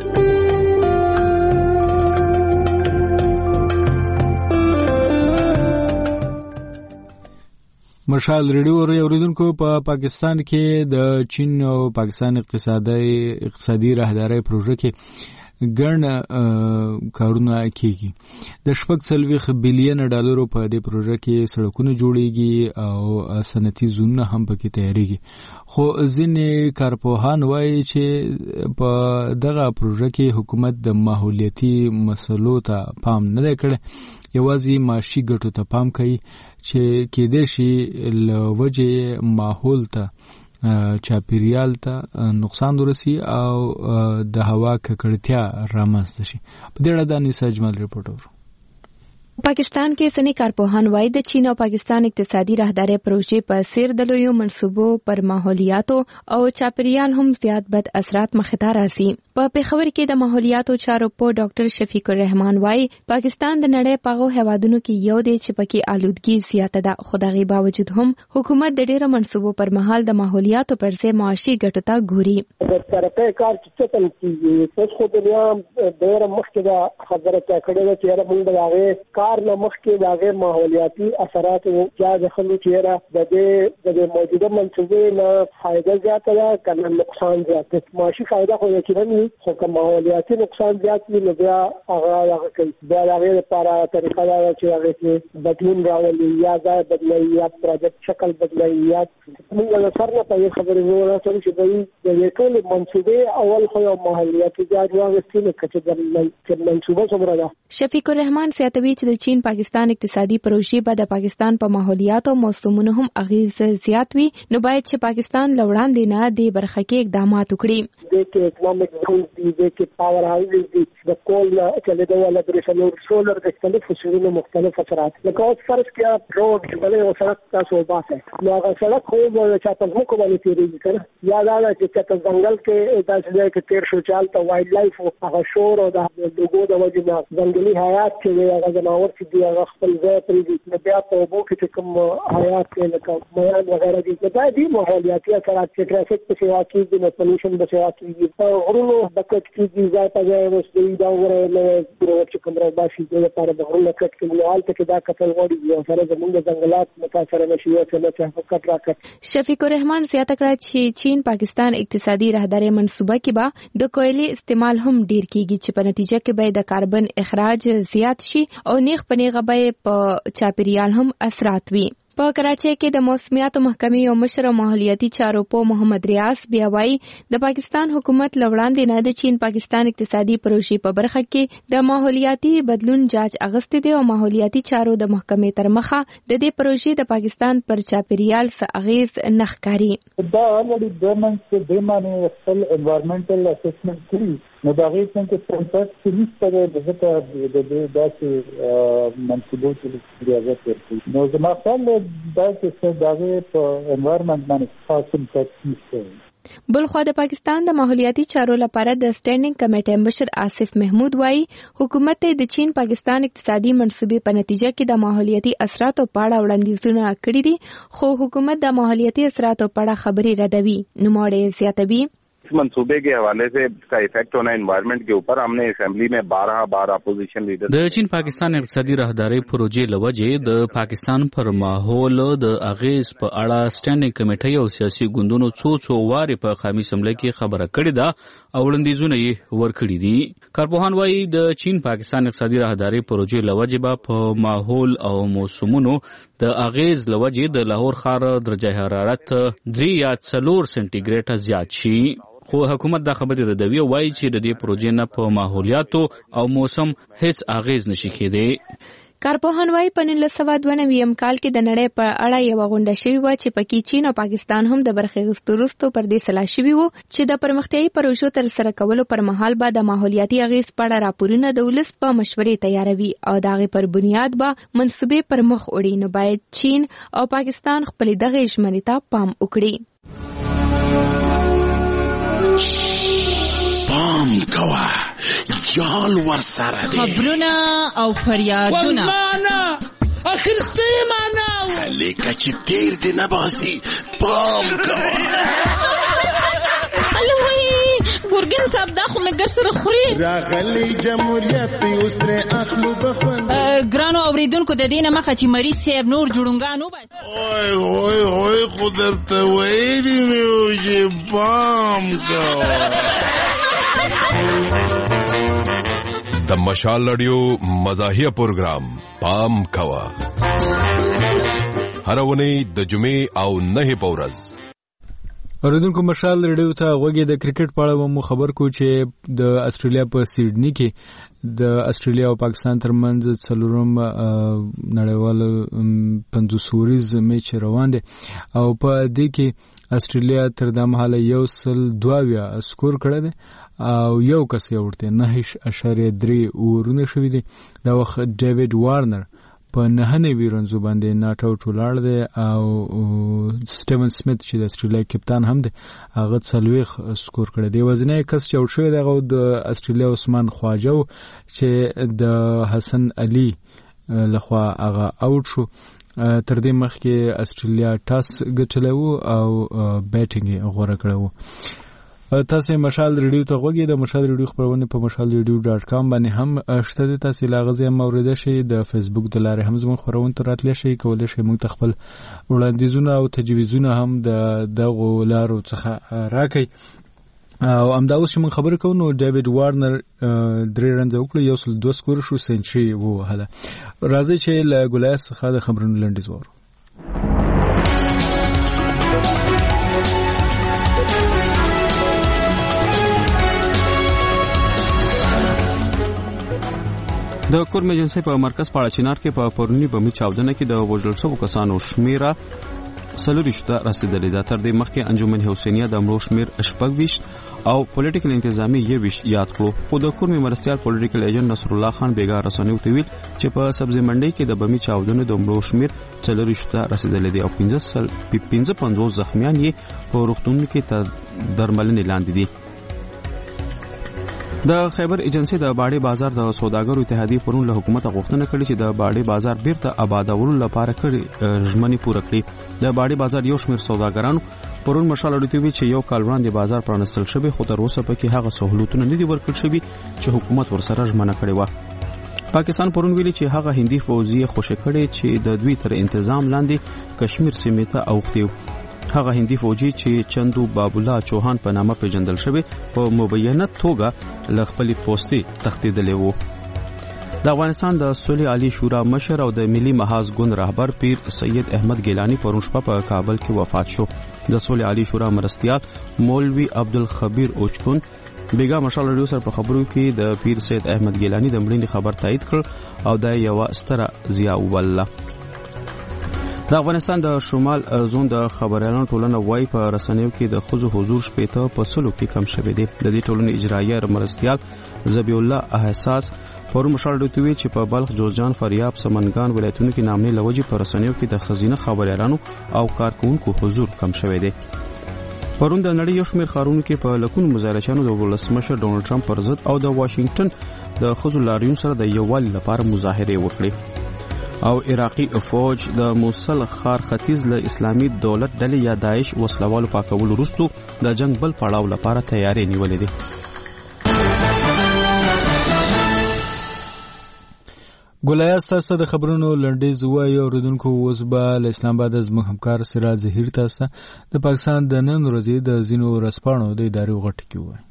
S3: مشال ریډیو اوریدونکو په پاکستان کې د چین او پاکستان اقتصادي راهداري پروژه کې ګڼ کارونه کیږي. د 4.4 بلین ډالرو په دې پروژه کې سړکونه جوړیږي او صنعتي زونونه هم پکې تیاریږي. خو ځینې کارپوهان وایي چې په دغه پروژه کې حکومت د ماحولیتي مسلو ته پام نه دی کړی، یوازې معاشي ګټو ته پام کوي چې کېدای شي له وجې ماحول ته چاپیریال ته نقصان ورسي او د هوا ککړتیا رامنځته شي. په دې اړه د انیسا اجمل ریپورت ورو.
S25: پاکستان کې سنی کارپوهان وایي د چین او پاکستان اقتصادي راهداري پروژې په سیر د لویو منصوبو پر ماحولیاتو او چاپیریال هم زیات بد اثرات مخې ته راځي. په پیښور کې د ماحولیاتو چارو په ډاکټر شفیق الرحمن وایي پاکستان د نړۍ په هغو هیوادونو کې یو دی چې پکې آلودګي زیاته ده، خو دغه باوجود هم حکومت د ډیرو منصوبو پر مهال د ماحولیاتو پر ځای معاشي ګټو ته ګوري.
S26: د ترقۍ کار چې څه کیږي اوس خو دنیا ډېر مخکې دا خبره کړې ده چې موږ د هغه کار نه مخکې د هغه ماحولیاتي اثرات او چې خلک چیرې د موجوده منصوبې نه فائدہ زیاته ده کنه نقصان زیات ده. معاشي فائدہ خو یقینا وي خو که ماحولیاتي نقصان زیات وي نو بیا هغه کوي. بیا هغه لپاره طریقه دا چې هغه کې بدلون راولي یا ځای بدلوي یا پروجیکټ شکل بدلوي یا موږ له سر نه په خبرې وره چې د ټول منصوبې اول خو ماحولیاتي ځای واغستل چې منصوبه څومره ده.
S25: شفیق الرحمن سیاتوي چې د چین پاکستان اقتصادي پروژې به د پاکستان په ماحولیات او موسمونو هم اغیز زیات وي نو باید چې پاکستان لوړاندې نه د برخه کې اقدامات وکړي.
S26: د اقتصادي ګروث د پاور هاوسز د کول چې د ولادرشن او سولر د مختلف فصولونو مختلف اثرات لکه اوس فرض کړه روډ چې له سړک تاسو باسه نو هغه سړک خو د چاته مکو باندې تیریږي کنه یا دا چې په ځنګل کې تاسو ځای کې تیر شو چالت وایلډ لایف او هغه شور او د لوګو د وجې نه ځنګلي حیات چې هغه جناور چې دی هغه خپل ځای پرېږدي بیا په اوبو کې کوم حیات کې لکه میان وغیرہ دي دا دي ماحولیاتي اثرات چې ټرافیک په سیوا کې د پولوشن په سیوا کې په غرونو بکټ کې ځای په ځای وسوي دا وره نو چې کوم راځي د لپاره د غرونو کټ کې ملال ته دا کتل وړي یو سره زموږ ځنګلات متاثر نشي او څه کټ راکړي.
S25: شفیق الرحمن زیاته کړه چې چین پاکستان اقتصادي راهداري منصوبه کې به د کویلي استعمال هم ډیر کیږي چې په نتیجه کې به د کاربن اخراج زیات شي او نیغ په نیغه به په چاپیریال هم اثرات وي. په کراچۍ کې د موسمیاتو محکمې او مشر ماحولیاتي چارو په محمد ریاض بیا وایي د پاکستان حکومت لوړاندې نه د چین پاکستان اقتصادي پروژې په برخه کې د ماحولیاتي بدلون جاج اغستې دي او ماحولیاتي چارو د محکمې تر مخه د دې پروژې د پاکستان پر چاپیریال څه اغیز نه ښکاري.
S2: دا اولډي ګورنمنت د معنی خپل انوایرنمنټل اسسمنټ کوي نو دا غي څنګه سنټر چې نشته د دغه داسې منصوبو چې اجازه ورکړي نو زما خپل دا چې دغه په انوایرنمنت باندې خاصم تکلیف.
S25: بلخوا د پاکستان د ماحولیاتي چارو لپاره د سټینډینګ کمیټې مشر آصف محمود وایي حکومت ته د چین پاکستان اقتصادي منصوبې په نتیجه کې د ماحولیاتي اثراتو په اړه وړاندیزونه کړي دي خو حکومت د ماحولیاتي اثراتو په اړه خبرې ردوي. نوموړی زیاتوي
S4: इस मंसूबे के हवाले से इसका इफेक्ट होना एनवायरनमेंट के ऊपर हमने असेंबली में 12 बार अपोजिशन लीडर
S11: د چین پاکستان اقتصادي راهداري پروژې لوجې د پاکستان پر ماحول د اغیز په اړه سټینډینګ کمیټې او سیاسي ګوندونو څو واري په قومي اسمبلی کې خبره کړې ده او وړاندیزونه یې ورکړي دي. کارپوهان وایي د چین پاکستان اقتصادي راهداري پروژې لوجې په ماحول او موسمونو د اغیز لوجې د لاهور ښار درجه حرارت 3 یا 4 سنټیګریډ زیات شي خو حکومت دا خبرې ردوي او وایي چې د دې پروژې نه په ماحولیاتو او موسم هیڅ اغیز نشي کېدی.
S25: کارپوهان وایي په 1992 کال کې د نړۍ په اړه یو غونډه شوې و چې پکې چین او پاکستان هم د برخې اخیستو پر دې سلا شوي وو چې د پرمختیایي پروژو تر سره کولو پر مهال به د ماحولیاتي اغیز په اړه راپورونه د ولس په مشورې تیاروي او د هغې پر بنیاد به منصوبې پر مخ وړي نو باید چین او پاکستان خپلې دغې ژمنې ته پام وکړي.
S15: پام کوه یال ور سره دی
S6: خبرونه او فریادونه
S15: والمانا اخر سپیمانا لیکه چې تیر دی نباسی پام کوه
S6: الوی ګورګین صاحب دا خو مګر سره خوري
S7: راغلی جمهوریت اوس تر اخلو بخون
S6: ګرانو اوریدونکو د دینه مخه چې مری سیب نور جوړونګانو بس
S15: اوه خدرته ویلی میو چې پام کوه. د مشال رادیو مزاحیه پروگرام پام کوه هر ونی د جمعې او نه په ورځ.
S3: اوریدونکو مشال رادیو ته غوږی د کرکټ په اړه مو خبر کو چې د استرالیا په سیډنی کې د استرالیا او پاکستان ترمنځ څلورم نړیوال 50 اوریز میچ روان دی او په دې کې استرالیا تر د مهاله 102 سکور کړی دی او یو کس یې ورته 9.3 اورونه شوي دي. دا وخت ډیوډ وارنر په 9 رنزو باندې ناټ اوټ ولاړ دی او سټیون سمیت چې د استرالیا کپتان هم دی هغه 40 سکور کړی دی. وزنی کس چې اوټ شوی دی هغه د استرالیا عثمان خواجه چې د حسن علي لخوا هغه اوټ شو. تر دې مخکې استرالیا ټاس ګټلی و او بیټینګ یې غوره کړی و. تاسو مشال ریډیو ته غوږی د مشال ریډیو خبرونه په mashalradio.com باندې هم شته د تاسو لاغزي موریده شي د فیسبوک د لارې هم زموږ خبرونه تراتلی شي کولای شي موږ خپل وړاندیزونه او تجویزونه هم د غولارو څخه راکړي او امدا اوس موږ خبرې کوو نو ډیوډ وارنر 3 رنز وکړو یو سل 2 سکور شو سنچري وو هله راځي چې له ګولایس څخه د خبرونو لنډیز وورو
S1: د کورم ایجنسی په مرکز پاړه چینار کې په پرونی بمی چاودنه کې د وژل شوو کسانو شمیره سلوریشته رسیدلې ده. تر دې مخکې انجمن حسینیه د مړو شمیر 26 او پولیټیکل انتظامی یې یاد کړو. خو د کورم مرستيال پولیټیکل ایجنټ نصر الله خان بیګا رسنیو ته ویل چې په سبزی منډي کې د بمی چاودنه د مړو شمیر سلوریشته رسیدلې ده او 15 زخمیان یې په روغتون کې تر درملنې لاندې دي. د خیبر ایجنسی د باډي بازار د سوداګرو اتحادیې پرون له حکومت غوښتنه کړې چې د باډي بازار بیرته آبادولو لپاره کړي ژمنې پوره کړي. د باډي بازار یو شمېر سوداګرانو پرون مشال اړوي چې یو کال وړاندې بازار پرانستل شوی خو تر اوسه پکې هغه سہولتونه نه دي ورکړل شوي چې حکومت ورسره ژمنه کړې و. پاکستان پرون ویلي چې هغه هندي فوجي خوشی کړي چې د دوی تر تنظیم لاندې کشمیر سیمې ته اوښتي. هغه هندي فوجي چې چندو بابولا چوهان په نامه پیژندل شوی په مبینه توګه ل خپل پوسټي تختیدلې وو. د افغانستان د سولې عالی شورا مشر او د ملي محاذ ګوند رهبر پیر سید احمد ګیلانی پرون شپه په کابل کې وفات شو. د سولې عالی شورا مرستيال مولوی عبدالخبیر اوچکون بیګا مشال ریډیو سره په خبرو کې د پیر سید احمد ګیلانی د مړینې خبر تایید کړ او د یو ستره ضیاء والله. د افغانستان د شمال زون د خبريالانو ټولنه وای په رسنیو کې د خزو حضور شپېته په سلو کې کم شوه دي. د دې ټولنې اجرایي مرستيال ذبیح الله احساس پر مشال دوی چې په بلخ جوزجان فاریاب سمنګان ولایتونو کې نامنې لوجي په رسنیو کې د خزینه خبريالانو او کارکونکو حضور کم شوه دي. پرون د نړۍ یو شمېر خارونو کې په لکونو مظاهرچیانو د ولسمشر ډونالد ټرمپ پر ضد او د واشنگټن د خزو لاریون سره د یووالي لپاره مظاهره وکړي. او عراقي فوج د موصل خار ختیځ له اسلامي دولت ډلې یا داعش وسلوالو پاکولو وروسته د جنگ بل پړاو لپاره تیاری نیولې دي.
S3: ګولایس تاسو د خبرونو لنډیز وایي اوریدونکو اوس به له اسلام آباد زموږ همکار سراج ظهیر تاسو د پاکستان د نن ورځې د زینو رسپانو د ادارې غټ کې وایي.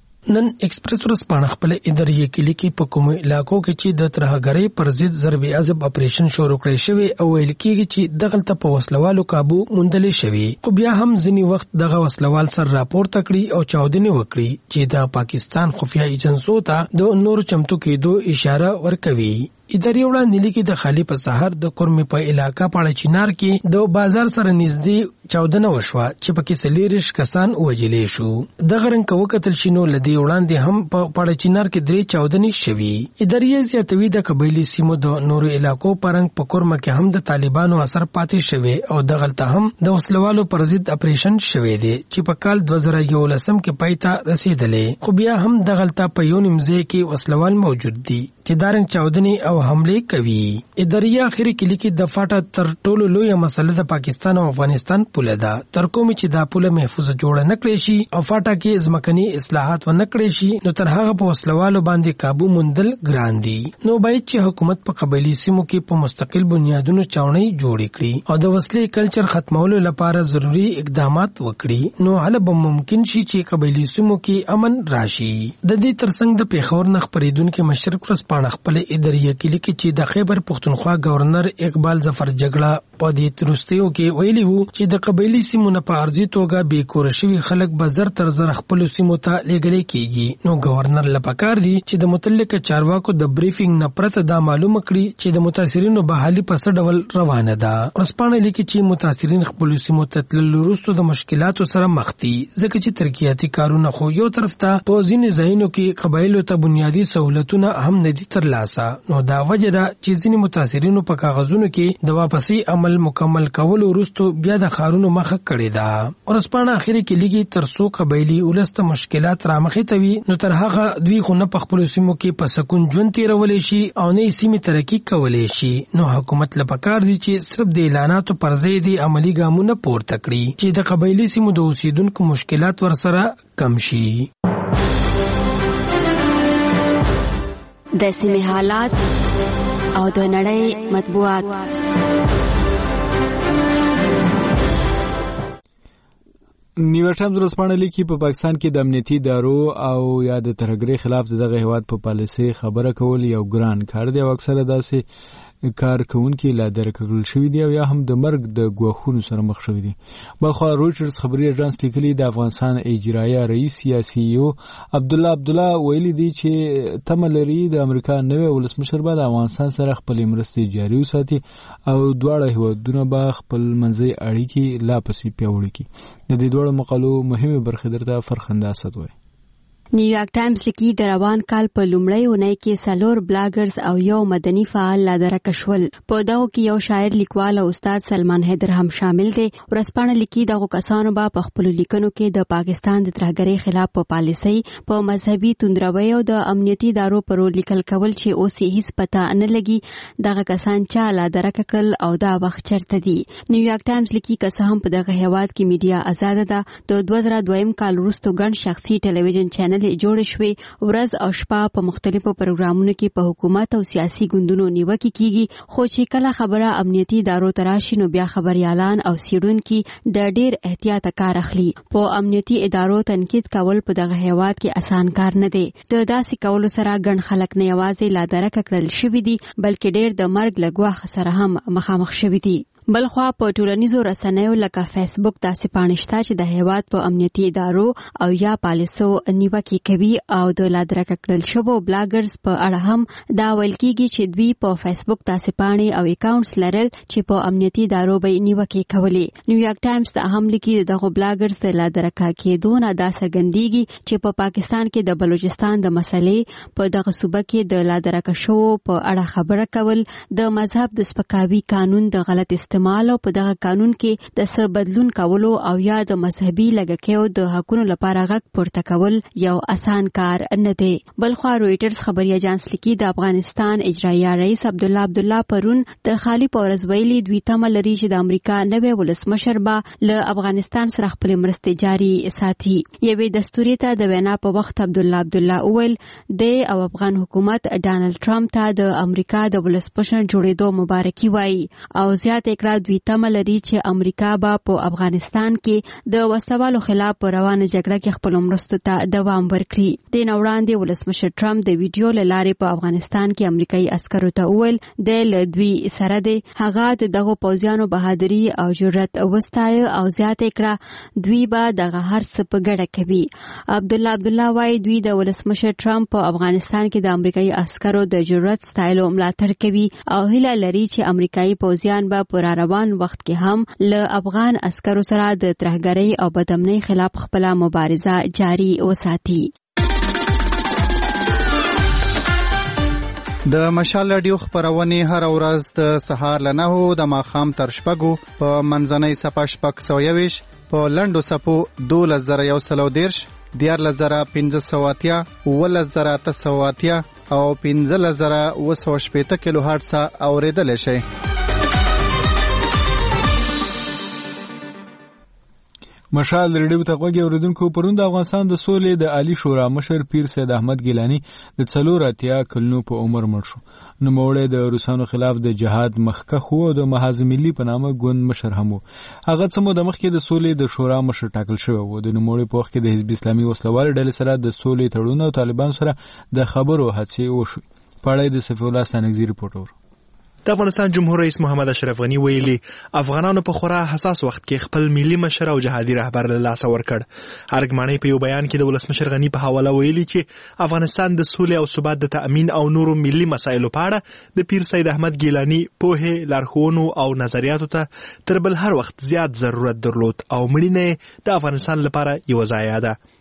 S8: نن ایکسپریس ورسپانه خپل ادارې کې لیکي په کوم علاقو کې چې د ترهګرۍ پر ضد ضرب عذاب اپریشن شروع کړی شوی او ویل کېږي چې دغلته په وسلوالو قابو موندل شوی. خو بیا هم ځینی وخت دغه وسلوال سر راپورته کړی او چاودنې وکړي چې د پاکستان خفیه ایجنسو ته د نور چمتو کېدو اشاره ورکوي. ادارې وړاندې لیکي د خالی په سحر د کورمې په علاقہ پاړه چینار کې د بازار سره نږدې چاودنه وشوه چې پکې سلیریش کسان وجلې شو. دغه رنګ وکتل شنو لدی وړاندې هم په پاړه چینار کې درې چاودنې شوي. ادارې زیاتوي د قبایلی سیمو د نورو علاقو پرنګ په کورمه کې هم د طالبانو اثر پاتې شوی او دغلته هم د وسلوالو پر ضد اپریشن شوی دی چې په کال 2011 کې پایته رسیدلې. خو بیا هم دغلته په یو نیمځای کې وسلوال موجود دي چې دارنګ چاودنې او حمله کوي. ادارې اخر کې لیکي د فاټا تر ټولو لوی مسله د پاکستان او افغانستان پوله ده. تر کوم چې دا پوله محفوظ جوړ نه کړی شي او فاټا کې ځمکني اصلاحات ونه کړی شي نو تر هغه په وسلوالو باندې قابو موندل ګران دي. نو باید چې حکومت په قبایلی سیمو کې په مستقل بنیادونو چاونۍ جوړ کړي او د وسلې کلچر ختمولو لپاره ضروری اقدامات وکړي نو هله به ممکن شي چې قبایلی سیمو کې امن راشي. د دې ترڅنګ د پیښور نخ پریدونکو مشرق ورسپانه خپل ادارې کې لیکي چې د خیبر پختونخوا گورنر اقبال ظفر جګړه په دې ترستیو کې ویلي وو چې د قبایلی سیمو نه په ارزي توګه بې کور شوي خلک به زر تر زر خپل سیمو ته لېږل کېږي. نو گورنر لپاره دي چې د متعلقه چارواکو د بریفینګ نه پرته دا معلومه کړي چې د متاثرینو بحالي په څه ډول روانه ده. ورسپانه لیکي چې متاثرین خپل سیمو ته تللو وروسته د مشکلاتو سره مخ دي ځکه چې ترقیاتي کارونه خو یو طرف ته په ځینې ځایونو کې قبایلو ته بنیادی سہولتونه هم نه دي ترلاسه. نو دا وجه ده چې ځینې متاثرینو په کاغذونو کې د واپسی عمل عمل مکمل کول وروسته بیا د خارونو مخه کړې ده. ورسپانه اخر کې لګي تر څو قبایلی ولست مشکلات رامخې توي نو تر هغه دوی خو نه په خپل سیمو کې په سکون ژوند تیرولې شي او نه سیمې ترقی کولې شي. نو حکومت لپاره دي چې صرف د اعلاناتو پر ځای د عملی ګامونه پورته کړي چې د قبایلی سیمو د اوسیدونکو مشکلات ورسره کم شي.
S5: د سیمې حالات او د نړۍ مطبوعات.
S3: نیویارک ټایمز ورځپاڼه لیکي په پاکستان کې د امنیتي ادارو او یا د ترهګرۍ خلاف دغه هیواد په پالیسۍ خبره کول یو ګران کار دی او اکثره داسې کار کوونکي لا درکړل شوی دی او یا هم د مرګ د ګواښونو سره مخ شوی دي. بلخوا رويټرز خبري اژانس لیکلي د افغانستان اجرایه رئیس سیاسي عبدالله ویلي دی چې تمه لري د امریکا نوې ولسمشر به د افغانستان سره خپل مرستې جاري وساتي او دواړه هیوادونه به خپل منځي اړیکې لا پسې پیاوړې کړي. د دې دوه مقالو مهمه برخه درته فرخنده اسد وایي.
S5: نیویارک ټایمز لیکي د روان کال په لومړۍ اونۍ کې 4 بلاګرز او یو مدني فعال لا درک شول. په دغه کې یو شاعر لیکوال او استاد سلمان حیدر هم شامل دي. ورسپانه لیکي دغه کسانو به په خپل لیکنو کې د پاکستان د ترهګرۍ خلاف په پالیسۍ په مذهبي توندروي او د امنیتي ادارو پر لیکل کول چې اوس هیڅ پته نه لګي دغه کسان چا لا درک کړل او دا وخت چرته دي. نیویارک ټایمز لیکي که څه هم په دغه هیواد کې میډیا آزاد ده د 2002 کال وروسته ګڼ شخصي ټلویزیون چینل جوړ شوي ورځ او شپه په مختلفو پروګرامونو کې په حکومت او سیاسي ګوندونو نیوکه کیږي خو چې کله خبره امنیتي ادارو تراشي نو بیا خبريالان او سیډونکو د ډیر احتیاط کار اخلي. په امنیتي ادارو تنقید کول په دغه هیواد کې اسان کار نه دی. د داسې کولو سره ګڼ خلک نه یوازې لا درک کړل شوی دي بلکې ډیر د مرګ لګوا سره هم مخامخ شوی دي. بلخوا په ټولنیزو رسنیو لکه فیسبوک داسې پاڼشته چې د هیواد په امنیتي ادارو او یا پالیسو نیوکه کوي او د لادرک کړل شوو بلاګرز په اړه هم دا ویل کیږي چې دوی په فیسبوک داسې پاڼې او اکاونټس لرل چې په امنیتي ادارو به نیوکه کولې. نیویارک ټایمز ته هم لیکي دغه بلاګرز د لادرک کېدو نه دا څرګندېږي چې په پاکستان کې د بلوچستان د مسلې په دغه صوبه کې د لادرک شوو په اړه خبره کول د مذهب د سپکاوي قانون د غلط استعمال او په دغه قانون کې د څه بدلون کولو او یا د مذهبي لګکیو د حقونو لپاره غږ پورته کول یو آسان کار نه دی. بلخوا رويټرز خبري اژانس لیکي د افغانستان اجرایه رئیس عبدالله پرون د خالی پورز ویلي دوی تمه لري چې د امریکا نوې ولسمشر به له افغانستان سره خپل مرستې جاري ساتي. یوې دستوري ته د وینا په وخت عبدالله ویل د او افغان حکومت ډانلډ ټرمپ ته د امریکا د ولسمشر جوړېدو مبارکي وایي او زیات دوی تمه لري چې امریکا به په افغانستان کې د وسوالو خلاف په روانه جګړه کې خپل مرستو ته دوام ورکړي. د نوړاندې ولسمشر ټرمپ د ویډیو لارې په افغانستان کې امریکایي عسکرو ته وویل د دوی سره دی هغه دغه پوځیانو بهادری او جرأت وستایي او زیات کړه دوی به دغه هر څه په ګډه کوي. عبدالله وايي دوی د ولسمشر ټرمپ په افغانستان کې د امریکایي عسکرو د جرأت ستایلو ملاتړ کوي او هیله لري چې امریکایي پوځیان به روان وخت کې هم له افغان عسکرو سره د ترهګرۍ او بدامنۍ خلاف خپل مبارزه جاري وساتي.
S24: د مشال رادیو خبرونه هر ورځ د سهار له 9 د ماښام تر 6 په منځنۍ صفه 621 په لندو صفو 2110 14580 11880 او 15080 کیلو هرتز اوریدل شي.
S3: مشال ریډیو ته غوږی اوریدونکو پرون د افغانستان د سولې د عالی شورا مشر پیر سید احمد ګیلانی د 4 کلونو په عمر مړ شو. نوموړی د روسانو خلاف د جهاد مخکښ و او د محاذ ملي په نامه ګوند مشر هم و. هغه څه مو د مخکې د سولې د شورا مشر ټاکل شوی و. د نوموړي په وخت کې د حزب اسلامي وسلوال ډلې سره د سولې تړون او طالبان سره د خبرو هڅې وشوې. پړای د صفی الله ستانګزی ریپورټ.
S9: د افغانستان جمهور رئیس محمد اشرف غنی ویلي افغانانو په خورا حساس وخت کې خپل ملي مشر او جهادي رهبر له لاسه ورکړ. ارګمانې په یو بیان کې د ولسمشر غنی په حواله ویلي چې افغانستان د سولې او ثبات د تأمین او نورو ملي مسایلو په اړه د پیر سید احمد ګیلانی پوهه لارښوونو او نظریاتو ته تر بل هر وخت زیات ضرورت درلود او مړینه د افغانستان لپاره یو ضایعه ده.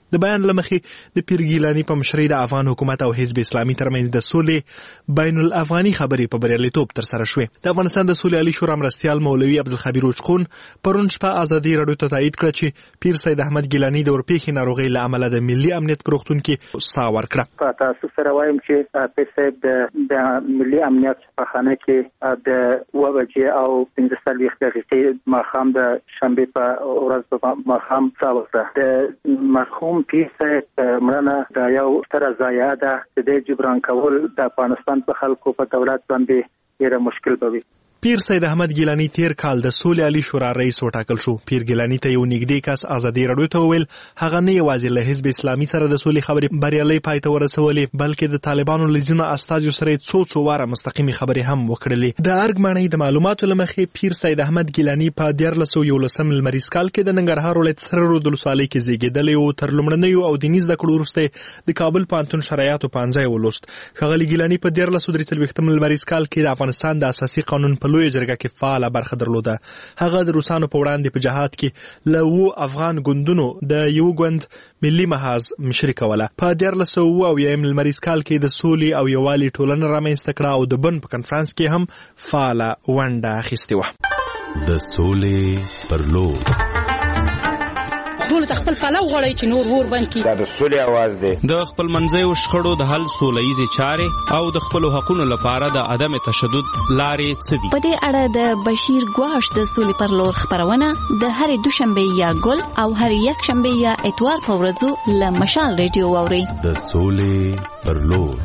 S9: د بیان لمخې د پیر ګیلاني په مشرۍ د افغان حکومت او حزب اسلامي ترمنځ د سولې بین الافغاني خبرې په بریالیتوب ترسره شوې. د افغانستان د سولې عالی شورا مرستیال مولوي عبدالخبیر اوچخون پرون شپه ازادي راډیو ته تایید کړ چې پیر سید احمد ګیلاني د ورپېښې ناروغۍ له امله د ملي امنیت په روغتون کې ساه ورکړه.
S10: په تاسو سره وایم چې پیر صاحب د ملي امنیت په خانه کې د 2 بجې او 15 دقیقې ماښام د شنبه په ورځ په ماښام ساه ورکړه. د مرحوم پیر صاحب مړنه د یو ستره ضایعه ده چې د جبران کول د افغانستان په خلکو په دولت باندې ډېر مشکل به وي.
S9: پیر سید احمد ګیلاني تیر کال د سولې عالی شورا رئیس وټاکل شو. پیر ګیلاني ته یو نږدې کس ازادي راډیو ته وویل هغه نه یوازې له حزب اسلامي سره د سولې خبرې بریالۍ پای ته ورسولې بلکې د طالبانو له ځینو استازو سره څو واره مستقیمې خبرې هم وکړلې. د ارګ ماڼۍ د معلوماتو له مخې پیر سید احمد ګیلاني په 1911 لمریز کال کې د ننګرهار ولایت سره رود ولسوالۍ کې زیږېدلی او تر لومړنیو او دیني زده کړو وروسته د کابل پوهنتون شرایطو پوهنځی ولوست. ښاغلي ګیلاني په 1943 لمریز کال کې د افغانستان د اساسي قانون په لویه جرګه کې فعاله برخه درلوده. هغه د روسانو په وړاندې په جهاد کې له افغان ګوندونو د یو ګوند ملي محاذ مشري کوله. په 1970 لمریز کال کې د سولې او یووالي ټولنه رامنځته کړه او د بن په کنفرانس کې هم فعاله ونډه اخیستې وه.
S15: د سولې پر لور
S18: ټول خپل پلو غړی چې نور ور بند کی.
S12: دا د سولې आवाज دی.
S1: د خپل منځیو شخړو د حل سولهیزې چارې او د خپل حقوقو لپاره د عدم تشدد لارې څه دي.
S19: په دې اړه د بشیر ګواش د سولې پر لور خبرونه د هرې دوشنبه یا ګل او هر یک شنبه یا اتوار په ورځو له مشال ریډیو واوري.
S15: د سولې پر لور.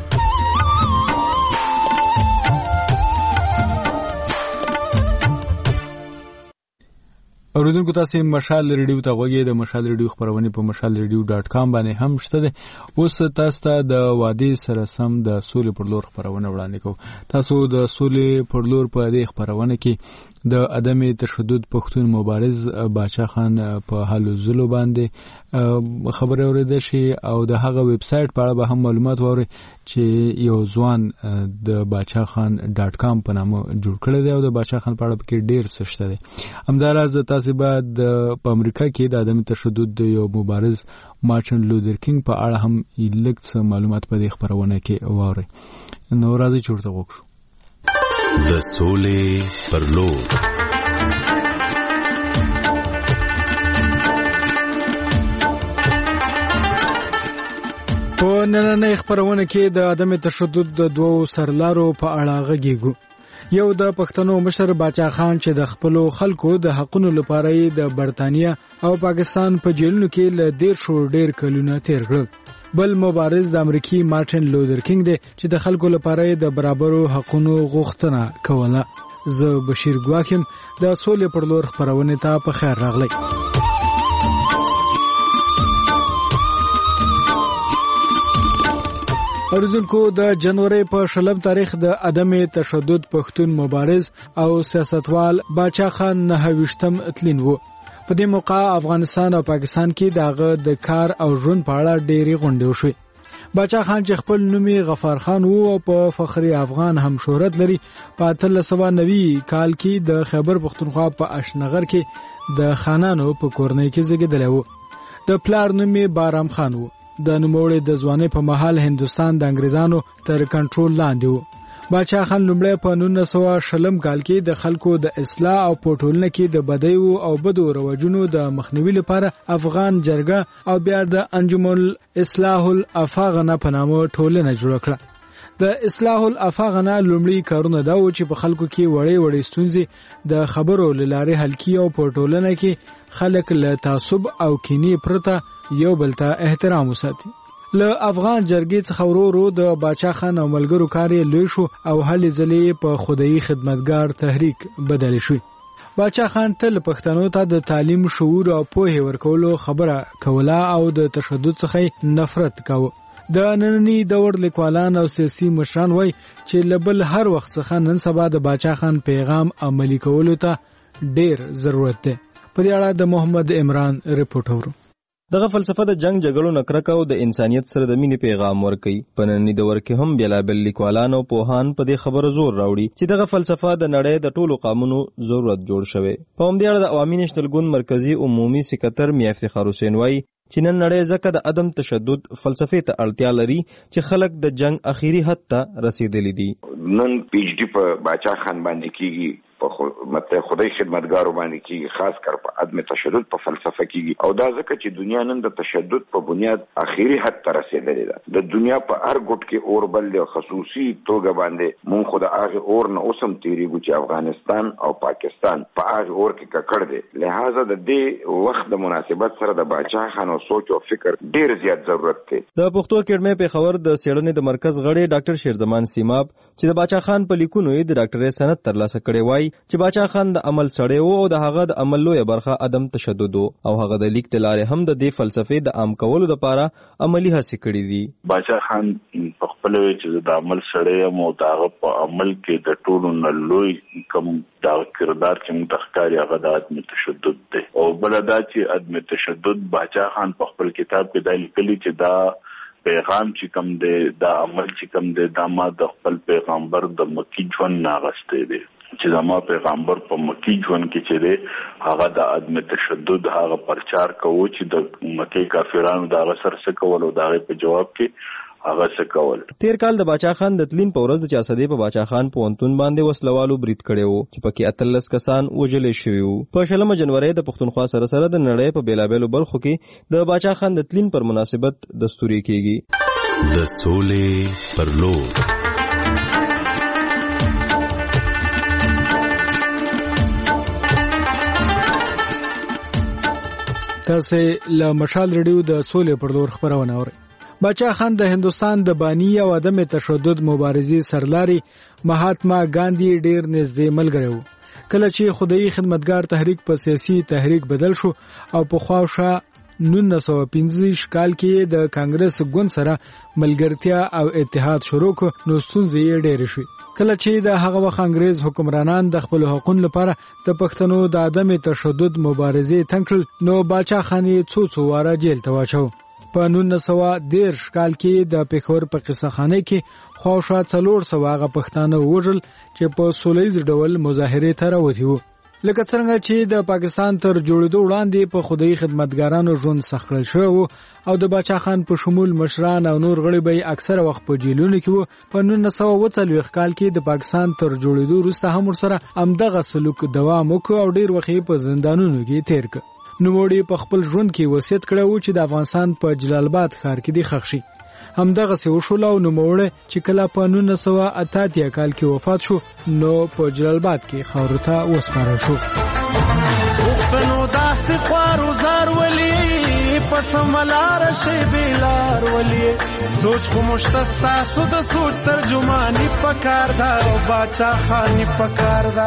S3: اوریدونکو تاسو مشال ریډیو ته غوږی د مشال ریډیو خبرونه په mashalradio.com باندې هم شته ده. اوس تاسو ته د وادي سره سم د سولې پر لور خبرونه وړاندې کوم. تاسو د سولې پر لور په دې خبرونه کې د عدم تشدد پښتون مبارز باچا خان په حالو زلو باندې خبره اوریدل شي او د هغه ویب سټ په اړه به هم معلومات ووري چې یو ځوان د باچا خان .com په نامه جوړ کړی دی او د باچا خان په اړه کې ډیر څه شته دي. همداراز تاسو به په امریکا کې د عدم تشدد د یو مبارز مارټین لوتر کینګ په اړه هم لږ څه معلومات په دې خبرونه کې ووري. نو راځي چې ورته وګورو.
S15: د سولې پر لور.
S3: په نننۍ خبرونه کې د عدم تشدد د 2 سرلارو په اړه غږیږو. یو د پښتنو مشر باچا خان چې د خپل خلکو د حقونو لپاره د برتانیا او پاکستان په جیلونو کې له 1.5 ډیر کلونه تیر کړل. بل مبارز د امریکای مارټین لوتر کینګ دی چې د خلکو لپاره د برابرو حقونو غوښتنه کوله. زه بشیر ګواکم د سولې پر لور خبرونه ته په خیر راغلی. اوریدونکو د جنوري په 20 تاریخ د عدم تشدد پښتون مبارز او سیاستوال باچا خان 29م اتلین وو. په دې موقع افغانستان او پاکستان کې داغه د کار او ژوند په اړه ډېری غونډې وشوې. باچا خان چې خپل نوم غفار خان وو او په فخر افغان هم شهرت لري، په 1390 کال کې د خیبر پختونخوا په اشنغر کې د خانانو په کورنۍ کې زیږیدلی وو. د پلار نوم بارام خان وو. د نوموړي د ځوانۍ په مهال هندستان د انګریزانو تر کنټرول لاندې وو. باچا خان لومړی په 1920 کال کې د خلکو د اصلاح او پټولنه کې د بدیو او بدو رواجونو د مخنیوي لپاره افغان جرګه او بیا د انجمن اصلاح الافاغنه په نامه ټولنه جوړ کړه. د اصلاح الافاغنه لومړی کارونه دا و چې په خلکو کې وړې ستونزې د خبرو لاره حل کی او پټولنه کې خلک له تعصب او کینې پرته یو بل ته احترام وساتي. له افغان جرګې څخه ورو د باچا خان او ملګرو کار لوی شو او هلې ځلې په خدایي خدمتګار تحریک بدل شو. باچا خان تل پښتنو ته د تعلیم، شعور او پوهې ورکولو خبره کوله او د تشدد څخه نفرت کاوه. د نننی دور لیکوالان او سیاسي مشران وای چې لبل هر وخت څخه نن سبا د باچا خان پیغام عملی کولو ته ډیر ضرورت دی. په دې اړه د محمد عمران رپورټ اورو.
S13: دغه فلسفه د جنگ جګړو نکرکه او د انسانیت سره د مینې پیغام ورکوي. په نننی دور کې هم بېلابېل لیکوالان او پوهان په دې خبره زور راوړي چې دغه فلسفه د نړۍ د ټولو قومونو ضرورت جوړ شوی. په همدې اړه د عوامي نشتلګون مرکزی عمومي سکرټر میا افتخار حسین وایي چې نن نړۍ ځکه د عدم تشدد فلسفې ته اړتیا لري چې خلک د جنگ اخیری حد ته رسیدلی دي.
S12: نن پی ایچ ډي په باچا خان باندې کیږي، مطلب خدای خدمتګارو باندې کیږي، خاص کر په عدم تشدد په فلسفه کیږي. او دا ځکه چې دنیا نن د تشدد په بنیاد اخیری حد ته رسیدلې ده. د دنیا په هر ګوټ کې اور بل دی، خصوصي توګه باندې مونږ خو د هغه اور نه اوسم تیریږو چې افغانستان او پاکستان په هغه اور کې ککړ دی. لہذا د دې وخت د مناسبت سره د باچا خان او سوچ او فکر ډیر زیات ضرورت دی.
S13: د پښتو اکیډمي په خبر د څېړنې د مرکز غړي ډاکټر شیرزمان سیماب چې د باچا خان په لیکونو یې د ډاکټرۍ سند ترلاسه کړی وای چې باچا خان د عمل سړی وو او د هغه د عمل لویه برخه عدم تشدد او هغه د لیک د لارې هم د دې فلسفې د عام کولو لپاره عملی هڅې کړې دي.
S14: باچا خان په خپل وی چې د عمل سړی مو داغه په عمل کې د ټولو نه لوی کم دا کردار چې متخکاری هغه د عدم تشدد دی. او بل دا چې عدم تشدد باچا خان په خپل کتاب کې دا لیکلي چې دا پیغام چې کم دی، دا عمل چې کم دی، دا ما د خپل پیغمبر د مکی ژوند ناغسته دی چې زما پیغمبر په مکی ژوند کې چې دی هغه د عدم تشدد هغه پرچار کوو چې د مکی کافرانو دا غسر څه کول او دا په جواب کې هغه څه کول.
S13: تیر کال د باچا خان د تلین په ورځ د چاسدې په باچا خان پوهنتون باندې وسلوالو برید کړی وو چې پکې 13 کسان وژل شوي وو. په 16 جنوري د پښتونخوا سره سره د نړۍ په بیلابېلو برخو کې د باچا خان د تلین پر مناسبت دستوري کیږي.
S15: د سولې پر لور
S3: تاسو له مشال ریډیو د سولې پر لور خبرونه اورئ. باچا خان د هندستان د بانی او عدم تشدد مبارزې سرلاري مهاتما ګاندھی ډیر نږدې ملګری وو. کله چې خدای خدمتګار تحریک په سیاسي تحریک بدل شو او په خواوشا 1915 کال کې د کانګرس ګوند سره ملګرتیا او اتحاد شروع کو نو ستونزې ډېرې شوې. کله چې د هغه وخت انګريز حکمرانان د خپل حقوقو لپاره د پښتنو د عدم تشدد مبارزې تنکل نو باچا خان یې څو واره جیل ته واچو. په 1913 کال کې د پیښور په قصخانه کې خواوشا 400 هغه پښتانه وژل چې په سولهیز ډول مظاهره ته راوځي وو. لکه څنګه چې د پاکستان تر جوړېدو وړاندې په خدای خدمتګارانو ژوند سخت کړل شو او د باچا خان په شمول مشران او نور غړي به اکثره وخت په جیلونو کې وو. په 1940 کال کې د پاکستان تر جوړېدو وروسته هم ورسره همدغه سلوک دوام وکړ او ډیر وخت په زندانونو کې تیر کړ. نوموړي په خپل ژوند کې وصیت کړو چې د افغانستان په جلال آباد ښار کې دی ښخ شي. همدغه څه وشول او نوموړی چې کله په 1988 کال کې وفات شو نو په جلال آباد کې خاورو ته وسپارل شو.
S7: وختنو داسې خوارو زار ولي پس ملار شي بیلار ولي سوچ خو مشتستا سود سوچ ترجمانی پکار دا او باچا خانی پکار دا.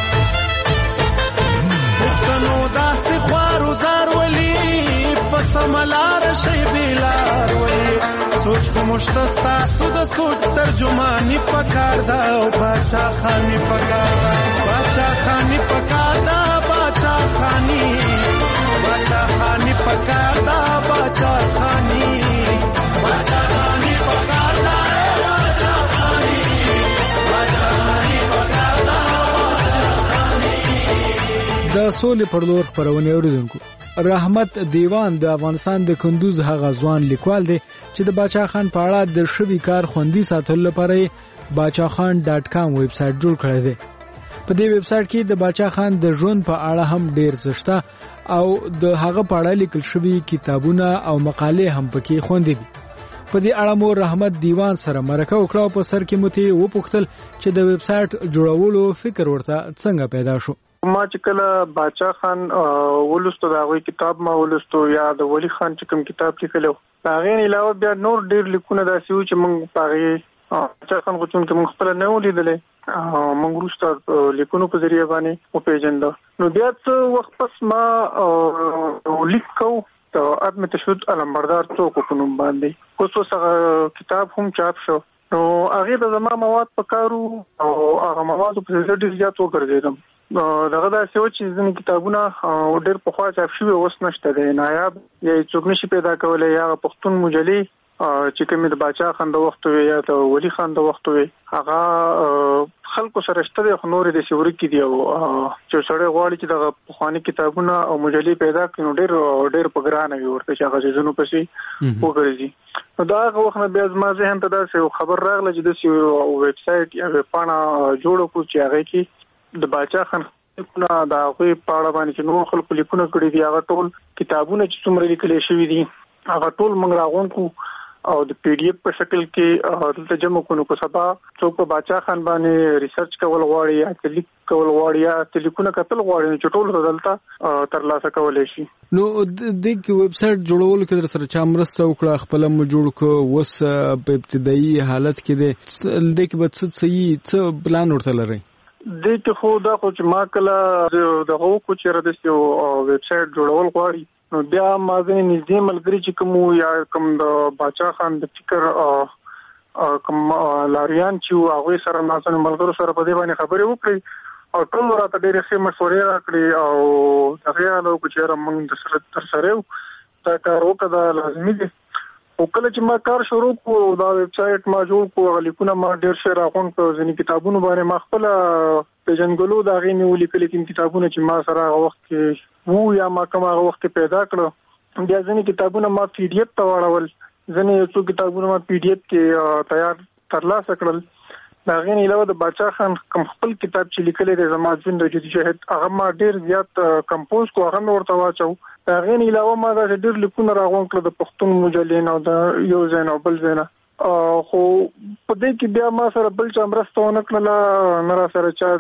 S7: وختنو داسې خوارو زار ولي پس ملار شي بیلار ولي سوچ خو مشتستا سود سوچ ترجمانی پکار دا او باچا خانی پکار دا. باچا خانی پکار دا باچا خانی باچا خانی پکار دا باچا خانی باچا خانی پکار دا باچا خانی باچا خانی پکار دا باچا خانی.
S3: د سولې پر لور خبرونه اوریدونکو، رحمت دیوان د افغانستان د کندوز هغه ځوان لیکوال دی چې د باچا خان په اړه د شوی کار خوندي ساتلو لپاره bachakhan.com ویب سټ جوړ کړی دی. په دې ویب سټ کې د باچا خان د ژوند په اړه هم ډیر څه شته او د هغه په اړه لیکل شوی کتابونه او مقالې هم پکې خوندي دي. په دې اړه مو رحمت دیوان سره مرکه وکړه په سر کې مته وپوښتل چې د ویب سټ جوړولو فکر ورته څنګه پیدا شو.
S16: ما چې کله باچا خان ولستو دا غوي کتاب ما ولستو یا د ولی خان چې کوم کتاب لیکلو هغه نه علاوه بیا نور ډیر لیکونه داسې و چې موږ پاره باچا خان غوښتون کې موږ خپل نه ولیدلې موږ وروسته لیکونو په ذریعہ باندې او پیژندو. نو بیا څه وخت پس ما لیکو ته عدم تشدد علمبردار څوک په نوم باندې اوس هغه کتاب هم چاپ شو. نو هغه د زما مواد پکارو او هغه مواد په ډیر زیات وګرځیدم. دغه دا څه چې ځینې کتابونه ډېر پخوا چاپ شوي اوس نشته دی، نایاب یا څوک نشي پیدا کولی. یا پښتون مجلې چې کومې د باچا خان د وخت وي یا د ولی خان د وخت وي هغه خلکو سره شته د نورې د سیوري کې دی او چې سړی غواړي چې د پخوانی کتابونه او مجلې پیدا کړي نو ډېر په ګرانه وي ورته چې هغه ځینو پسې وګرځي. نو دا هغه وخت نه بیا زما ذهن ته داسې خبر راغله چې داسې ویب سایټ یا ویبپاڼه جوړه کړو چې هغې کې د باچا خان لیکونه د هغوی په اړه باندې چې نور خلکو لیکونه کړي دي هغه ټول کتابونه چې څومره لیکلی شوي دي هغه ټول موږ راغونډ کړو او د پی ډي ایف په شکل کې دلته جمع کړو. کو سبا څوک په باچا خان باندې ریسرچ کول غواړي یا تلیک کول غواړي یا تلیکونه کتل غواړي چې ټول دلته ترلاسه کولی شي.
S3: نو د ویب سایټ جوړولو کې در سره چا مرسته وکړه خپله مو جوړ کړو اوس په ابتدایي حالت کې دی دې کې به څه پلان ورته لرئ؟
S16: دې کې خو دا خو چې ما کله دغه وکړو چې داسې ویب سایټ جوړول غواړي نو بیا ما ځینې نږدې ملګري چې کوم یا کوم د باچا خان د فکر کوم لاریان چې هغوی سره ما ځینې ملګرو سره په دې باندې خبرې وکړې او ټول راته ډېرې ښې مشورې راکړې او هغې حاله وکړو چې یاره موږ ترسره یو دا کار وکړه دا لازمي دی. خو کله چې ما کار شروع کړو دا ویب سایټ ما جوړ کړو هغه لیکونه ما ډېر ښه راغونډ کړو ځینې کتابونو باندې ما خپله پېژندګلو د هغې مې ولیکلي کوم کتابونه چې ما سره هغه وخت کې وو یا ما کوم هغه وخت کې پیدا کړو. بیا ځینې کتابونه ما پی ډي ایف ته واړول ځینې څو کتابونه ما پی ډي ایف کې تیار ترلاسه کړل. د هغې نه علاوه د باچا خان کوم خپل کتاب چې لیکلی دی زما ژوند د جدوجهد هغه ما ډېر زیات کمپوز کړو هغه مې ورته واچو. د هغې نه علاوه ما داسې ډېر لیکونه راغونډ کړل د پښتون مجلې نه او د یو ځای نه او بل ځای نه. خو په دې کې بیا ما سره بل چا مرسته ونه کړله نه را سره چا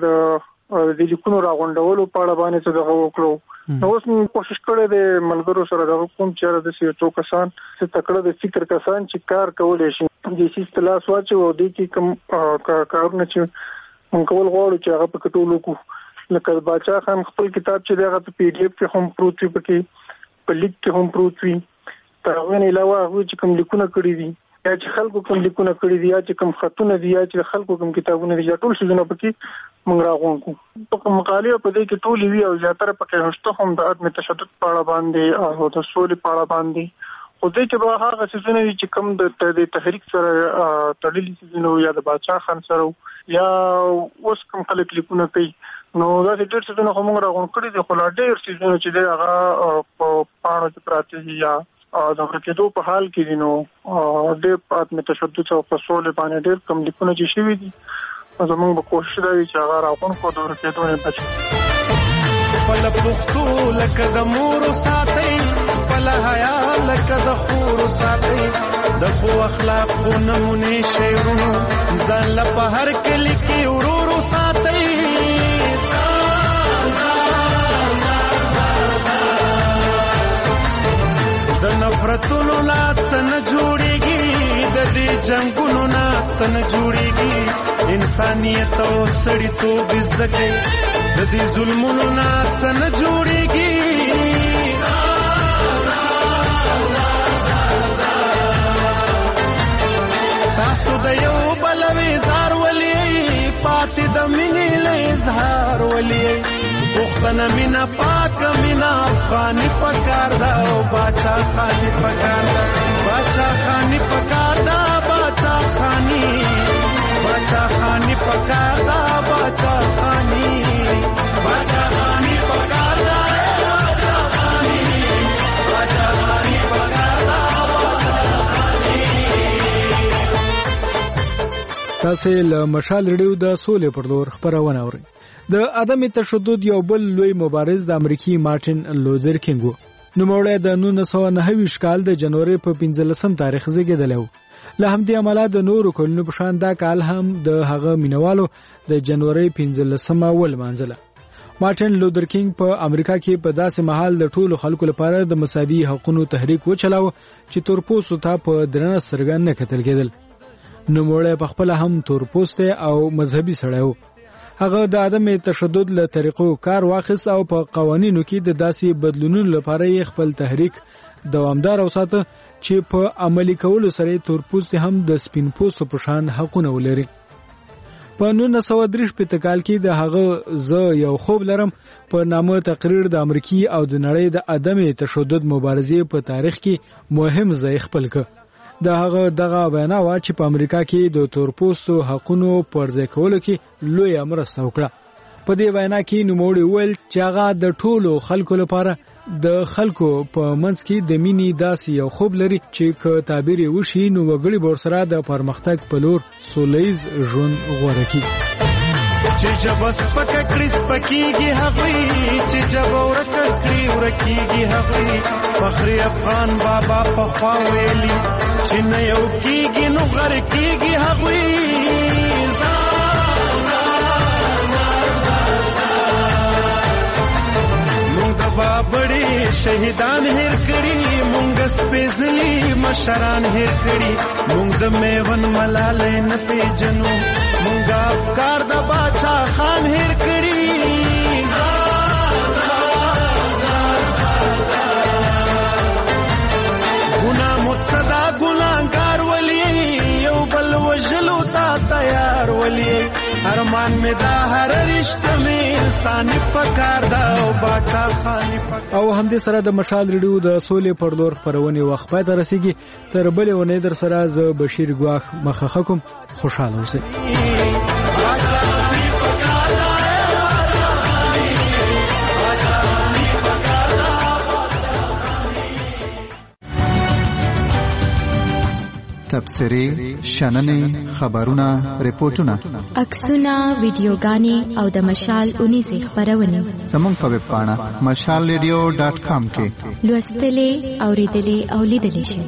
S16: د لیکونو راغونډولو په اړه باندې څه دغه وکړو. نو اوس مې کوشش کړی دی ملګرو سره دغه کوم چې داسې یو څو کسان څه تکړه د فکر کسان چې کار کولی شي دې سیس ته لاس واچوو او دې کې کوم کارونه چې موږ کول غواړو چې هغه پکې ټول وکړو. لکه د باچا خان خپل کتاب چې دی هغه په پی ډي ایف کې هم پروت وي پکې په لیک کې هم پروت وي. تر هغې نه علاوه هغوی چې کوم لیکونه کړي دي یا چې خلکو کوم لیکونه کړي دي یا چې کوم خطونه دي یا چې خلکو کوم کتابونه دي یا ټول څیزونه پکې موږ راغونډ کړو. په مقالې په دې کې ټولې وي او زیاتره پکې شته هم د عدم تشدد په اړه باندې او د سولې په اړه باندې. خو دې کې به هغه څیزونه وي چې کوم د تحریک سره تړلي څیزونه یا د باچا خان سره یا اوس کوم خلک لیکونه کوي نو داسې ډېر څیزونه خو موږ راغونډ کړي دي. خو لا ډېر څیزونه چې دی هغه په پاڼو کې پراته دي یا د ورکېدو په حال کې دي. نو ډېر په عدم تشدد او په سولې باندې ډېر کم لیکونه چې شوي دي زموږ به کوشش دا وي چې هغه راغونډ کړو د ورکېدو نه بچ کړو.
S7: خپله پښتو لکه د مور ساتئ خپله حیا لکه د خور ساتئ د ښو اخلاقو نمونې شعرونو ځان له په هر کلي کې ورورو ساتئ. د نفرتونو نه څه نه جوړېږي د دې جنګونو نه څه نه جوړېږي انسانیت او سړیتوب زده کړئ د دې ظلمونو نه څه نه جوړېږي. تاسو د یو بل وزار ولې پاتې د مینې له اظهار ولې پښتنه مینا پاک مینا افغاني پکار دا او باچا خاني پکار دا باچا خاني پکار دا باچا خاني پکار دا باچا خاني پکار دا باچا خاني پکار دا باچا خاني.
S3: تاسو له مشال ریډیو د سولې پر لور خبرونه اورئ. د عدم تشدد یو بل لوی مبارز د امریکای مارټین لوتر کینګ و. نوموړی د 1929 کال د جنوري په 15 تاریخ زیږیدلی و. له همدې امله د نورو کلونو په شان دا کال هم د هغه مینوالو د جنوري 15 ولمانځله. مارټین لوتر کینګ په امریکا کې په داسې مهال د ټولو خلکو لپاره د مساوي حقوقو تحریک وچلاوه چې تورپوستو ته په درنه سترګه نه کتل کېدل. نوموړی په خپل هم تورپوست او مذهبي سړی و. هغه د عدم تشدد له طریقو کار واخیست او په قوانینو کې د داسې بدلونونو لپاره یې خپل تحریک دوامدار وساته چې په عملي کولو سره تورپوست هم د سپین پوستو په شان حقونه ولري. په 1933 کال کې د هغه ز یو خوب لرم په نامه تقریر د امریکای او د نړۍ د عدم تشدد مبارزې په تاریخ کې مهم ځای خپل کړ. د هغه دغه بیان وا چې په امریکا کې د تورپوستو حقونو پرځای کولو کې لوی مرسته وکړه. په دې وینا کې نوموړي ویل چې هغه د ټولو خلکو لپاره د خلکو په منځ کې د مینې داسې یو خوب لري چې که تعبیر وشي نو وګړي به ورسره د پرمختګ په لور سولیز ژوند غوره کړي.
S7: چې جبس پک کریس پکیږي هغوی چې جب ورکړي ورکیږي هغوی فخر افغان بابا په خوا ویلي چې نه یو کیږي نو غر کیږي هغوی بابړي شهیدان هیر کړي مونږ سپېڅلي مشران هیر کړي مونږ د میون ملالۍ نه پیژنو مونږ افکار د باچا خان هیر کړي ګناه مقتدا ګناهګار ولي یو بل وژلو ته تیار ولي ارمان می دا هر رشتہ می انسان پکار دا او باچا خانی پکار.
S3: او همدې سره د مشال ریډیو د سولې پر لور خبرونه وخت پای ته رسیدي. تر بلې ونې در سره ز بشیر ګواخ مخه کوم خوشاله اوسئ.
S24: تبصرې، شننې، خبرونه، ریپورتونه،
S25: عکسونه، ویډیوګانې او د مشال اونیزې خبرونه
S24: زموږ په ویب پاڼه mashalradio.com کې
S25: لوستلې، اوریدلې او لیدلې شئ.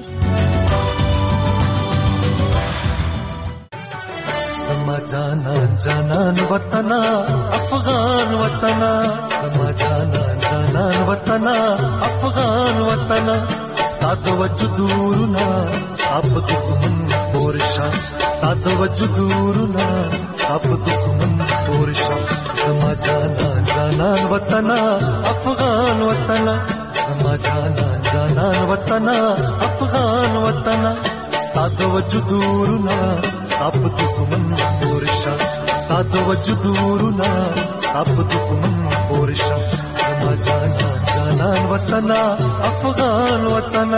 S7: سما جانان جانان وطنا افغان وطنا سما جانان جانان وطنا افغان وطنا ستاد وجودورنا اب دښمن پورشا ستاد وجودورنا اب دښمن پورشا سما جانان جانان وطنا افغان وطنا سما جانان جانان وطنا افغان وطنا ستاد وجودورنا اب دښمن پورشا ستاد وجودورنا اب دښمن پورشا سما جانان جانان وطنا افغان وطنا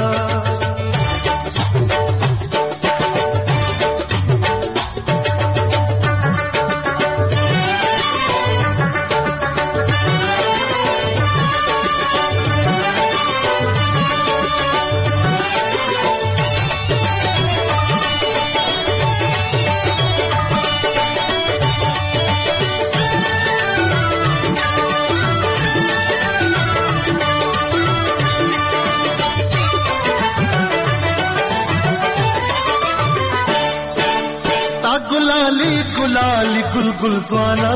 S7: गुलाली गुलगुल ज़्वाना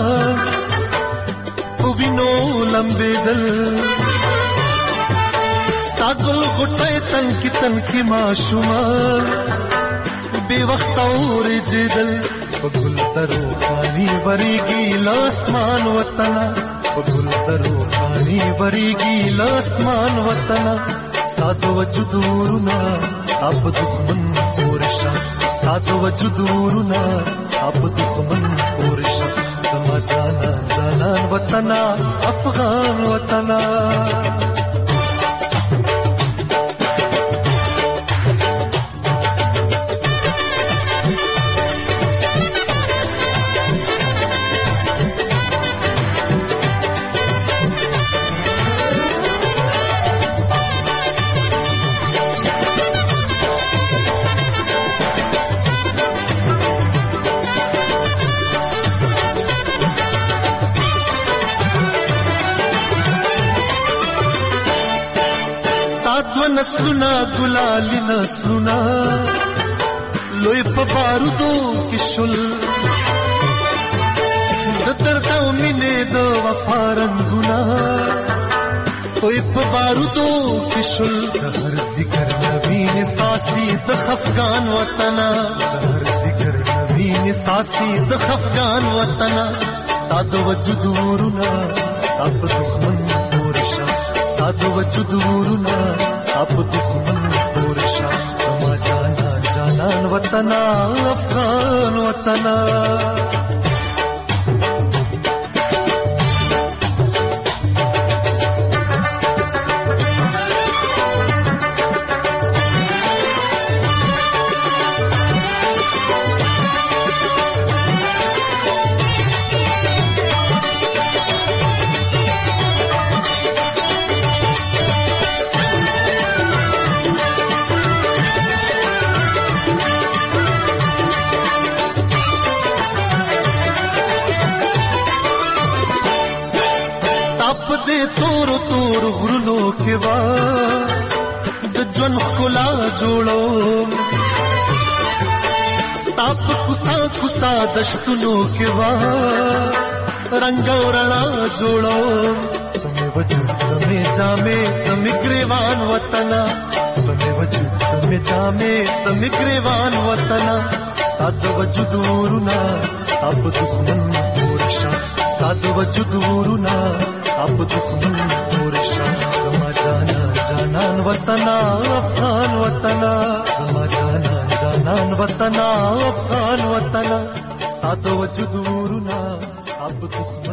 S7: उविनो लंबे दल स्तागुल गुटे तनकी माशुमार बेवक्त और जिदल गुल दरो पानी बरीगी लासमान वतना गुल दरो पानी बरीगी लासमान वतना स्ताद वजुदूरना अब दुश्मन पोरशा स्ताद वजुदूरना अब दुश्मन पोरशा समा जानान जानान वतना अफगान वतना नस्लुना गुलाली नस्लुना लोई पबारुदो किशुल दर्दा मिने दो वफारंगुना तोई पबारुदो किशुल हर जिक्र नबीन सासी दखफगान वतना हर जिक्र नबीन सासी दखफगान वतना स्ताद वजुदूरना अब दुश्मन पोरशा स्ताद वजुदूरना अब दुश्मन पोरशा समा जानान जानान वतना अफगान वतना ستاپ دې تور تور غرونو کې وا د ژوند ښکلا جوړو ستاپ کوسا کوسا دشتونو کې وا رنگ ورنا جوړو تمه وجود تمه جامې تمه گریوان وطنا تمه وجود تمه جامې تمه گریوان وطنا ستاد وجود ورنا اب دښمن ورشا ستاد وجود ورنا اب دښمن ورشا زما جانا جانان وطنا افغان وطنا زما جانا جانان وطنا افغان وطنا ستاد وجود ورنا اب دښمن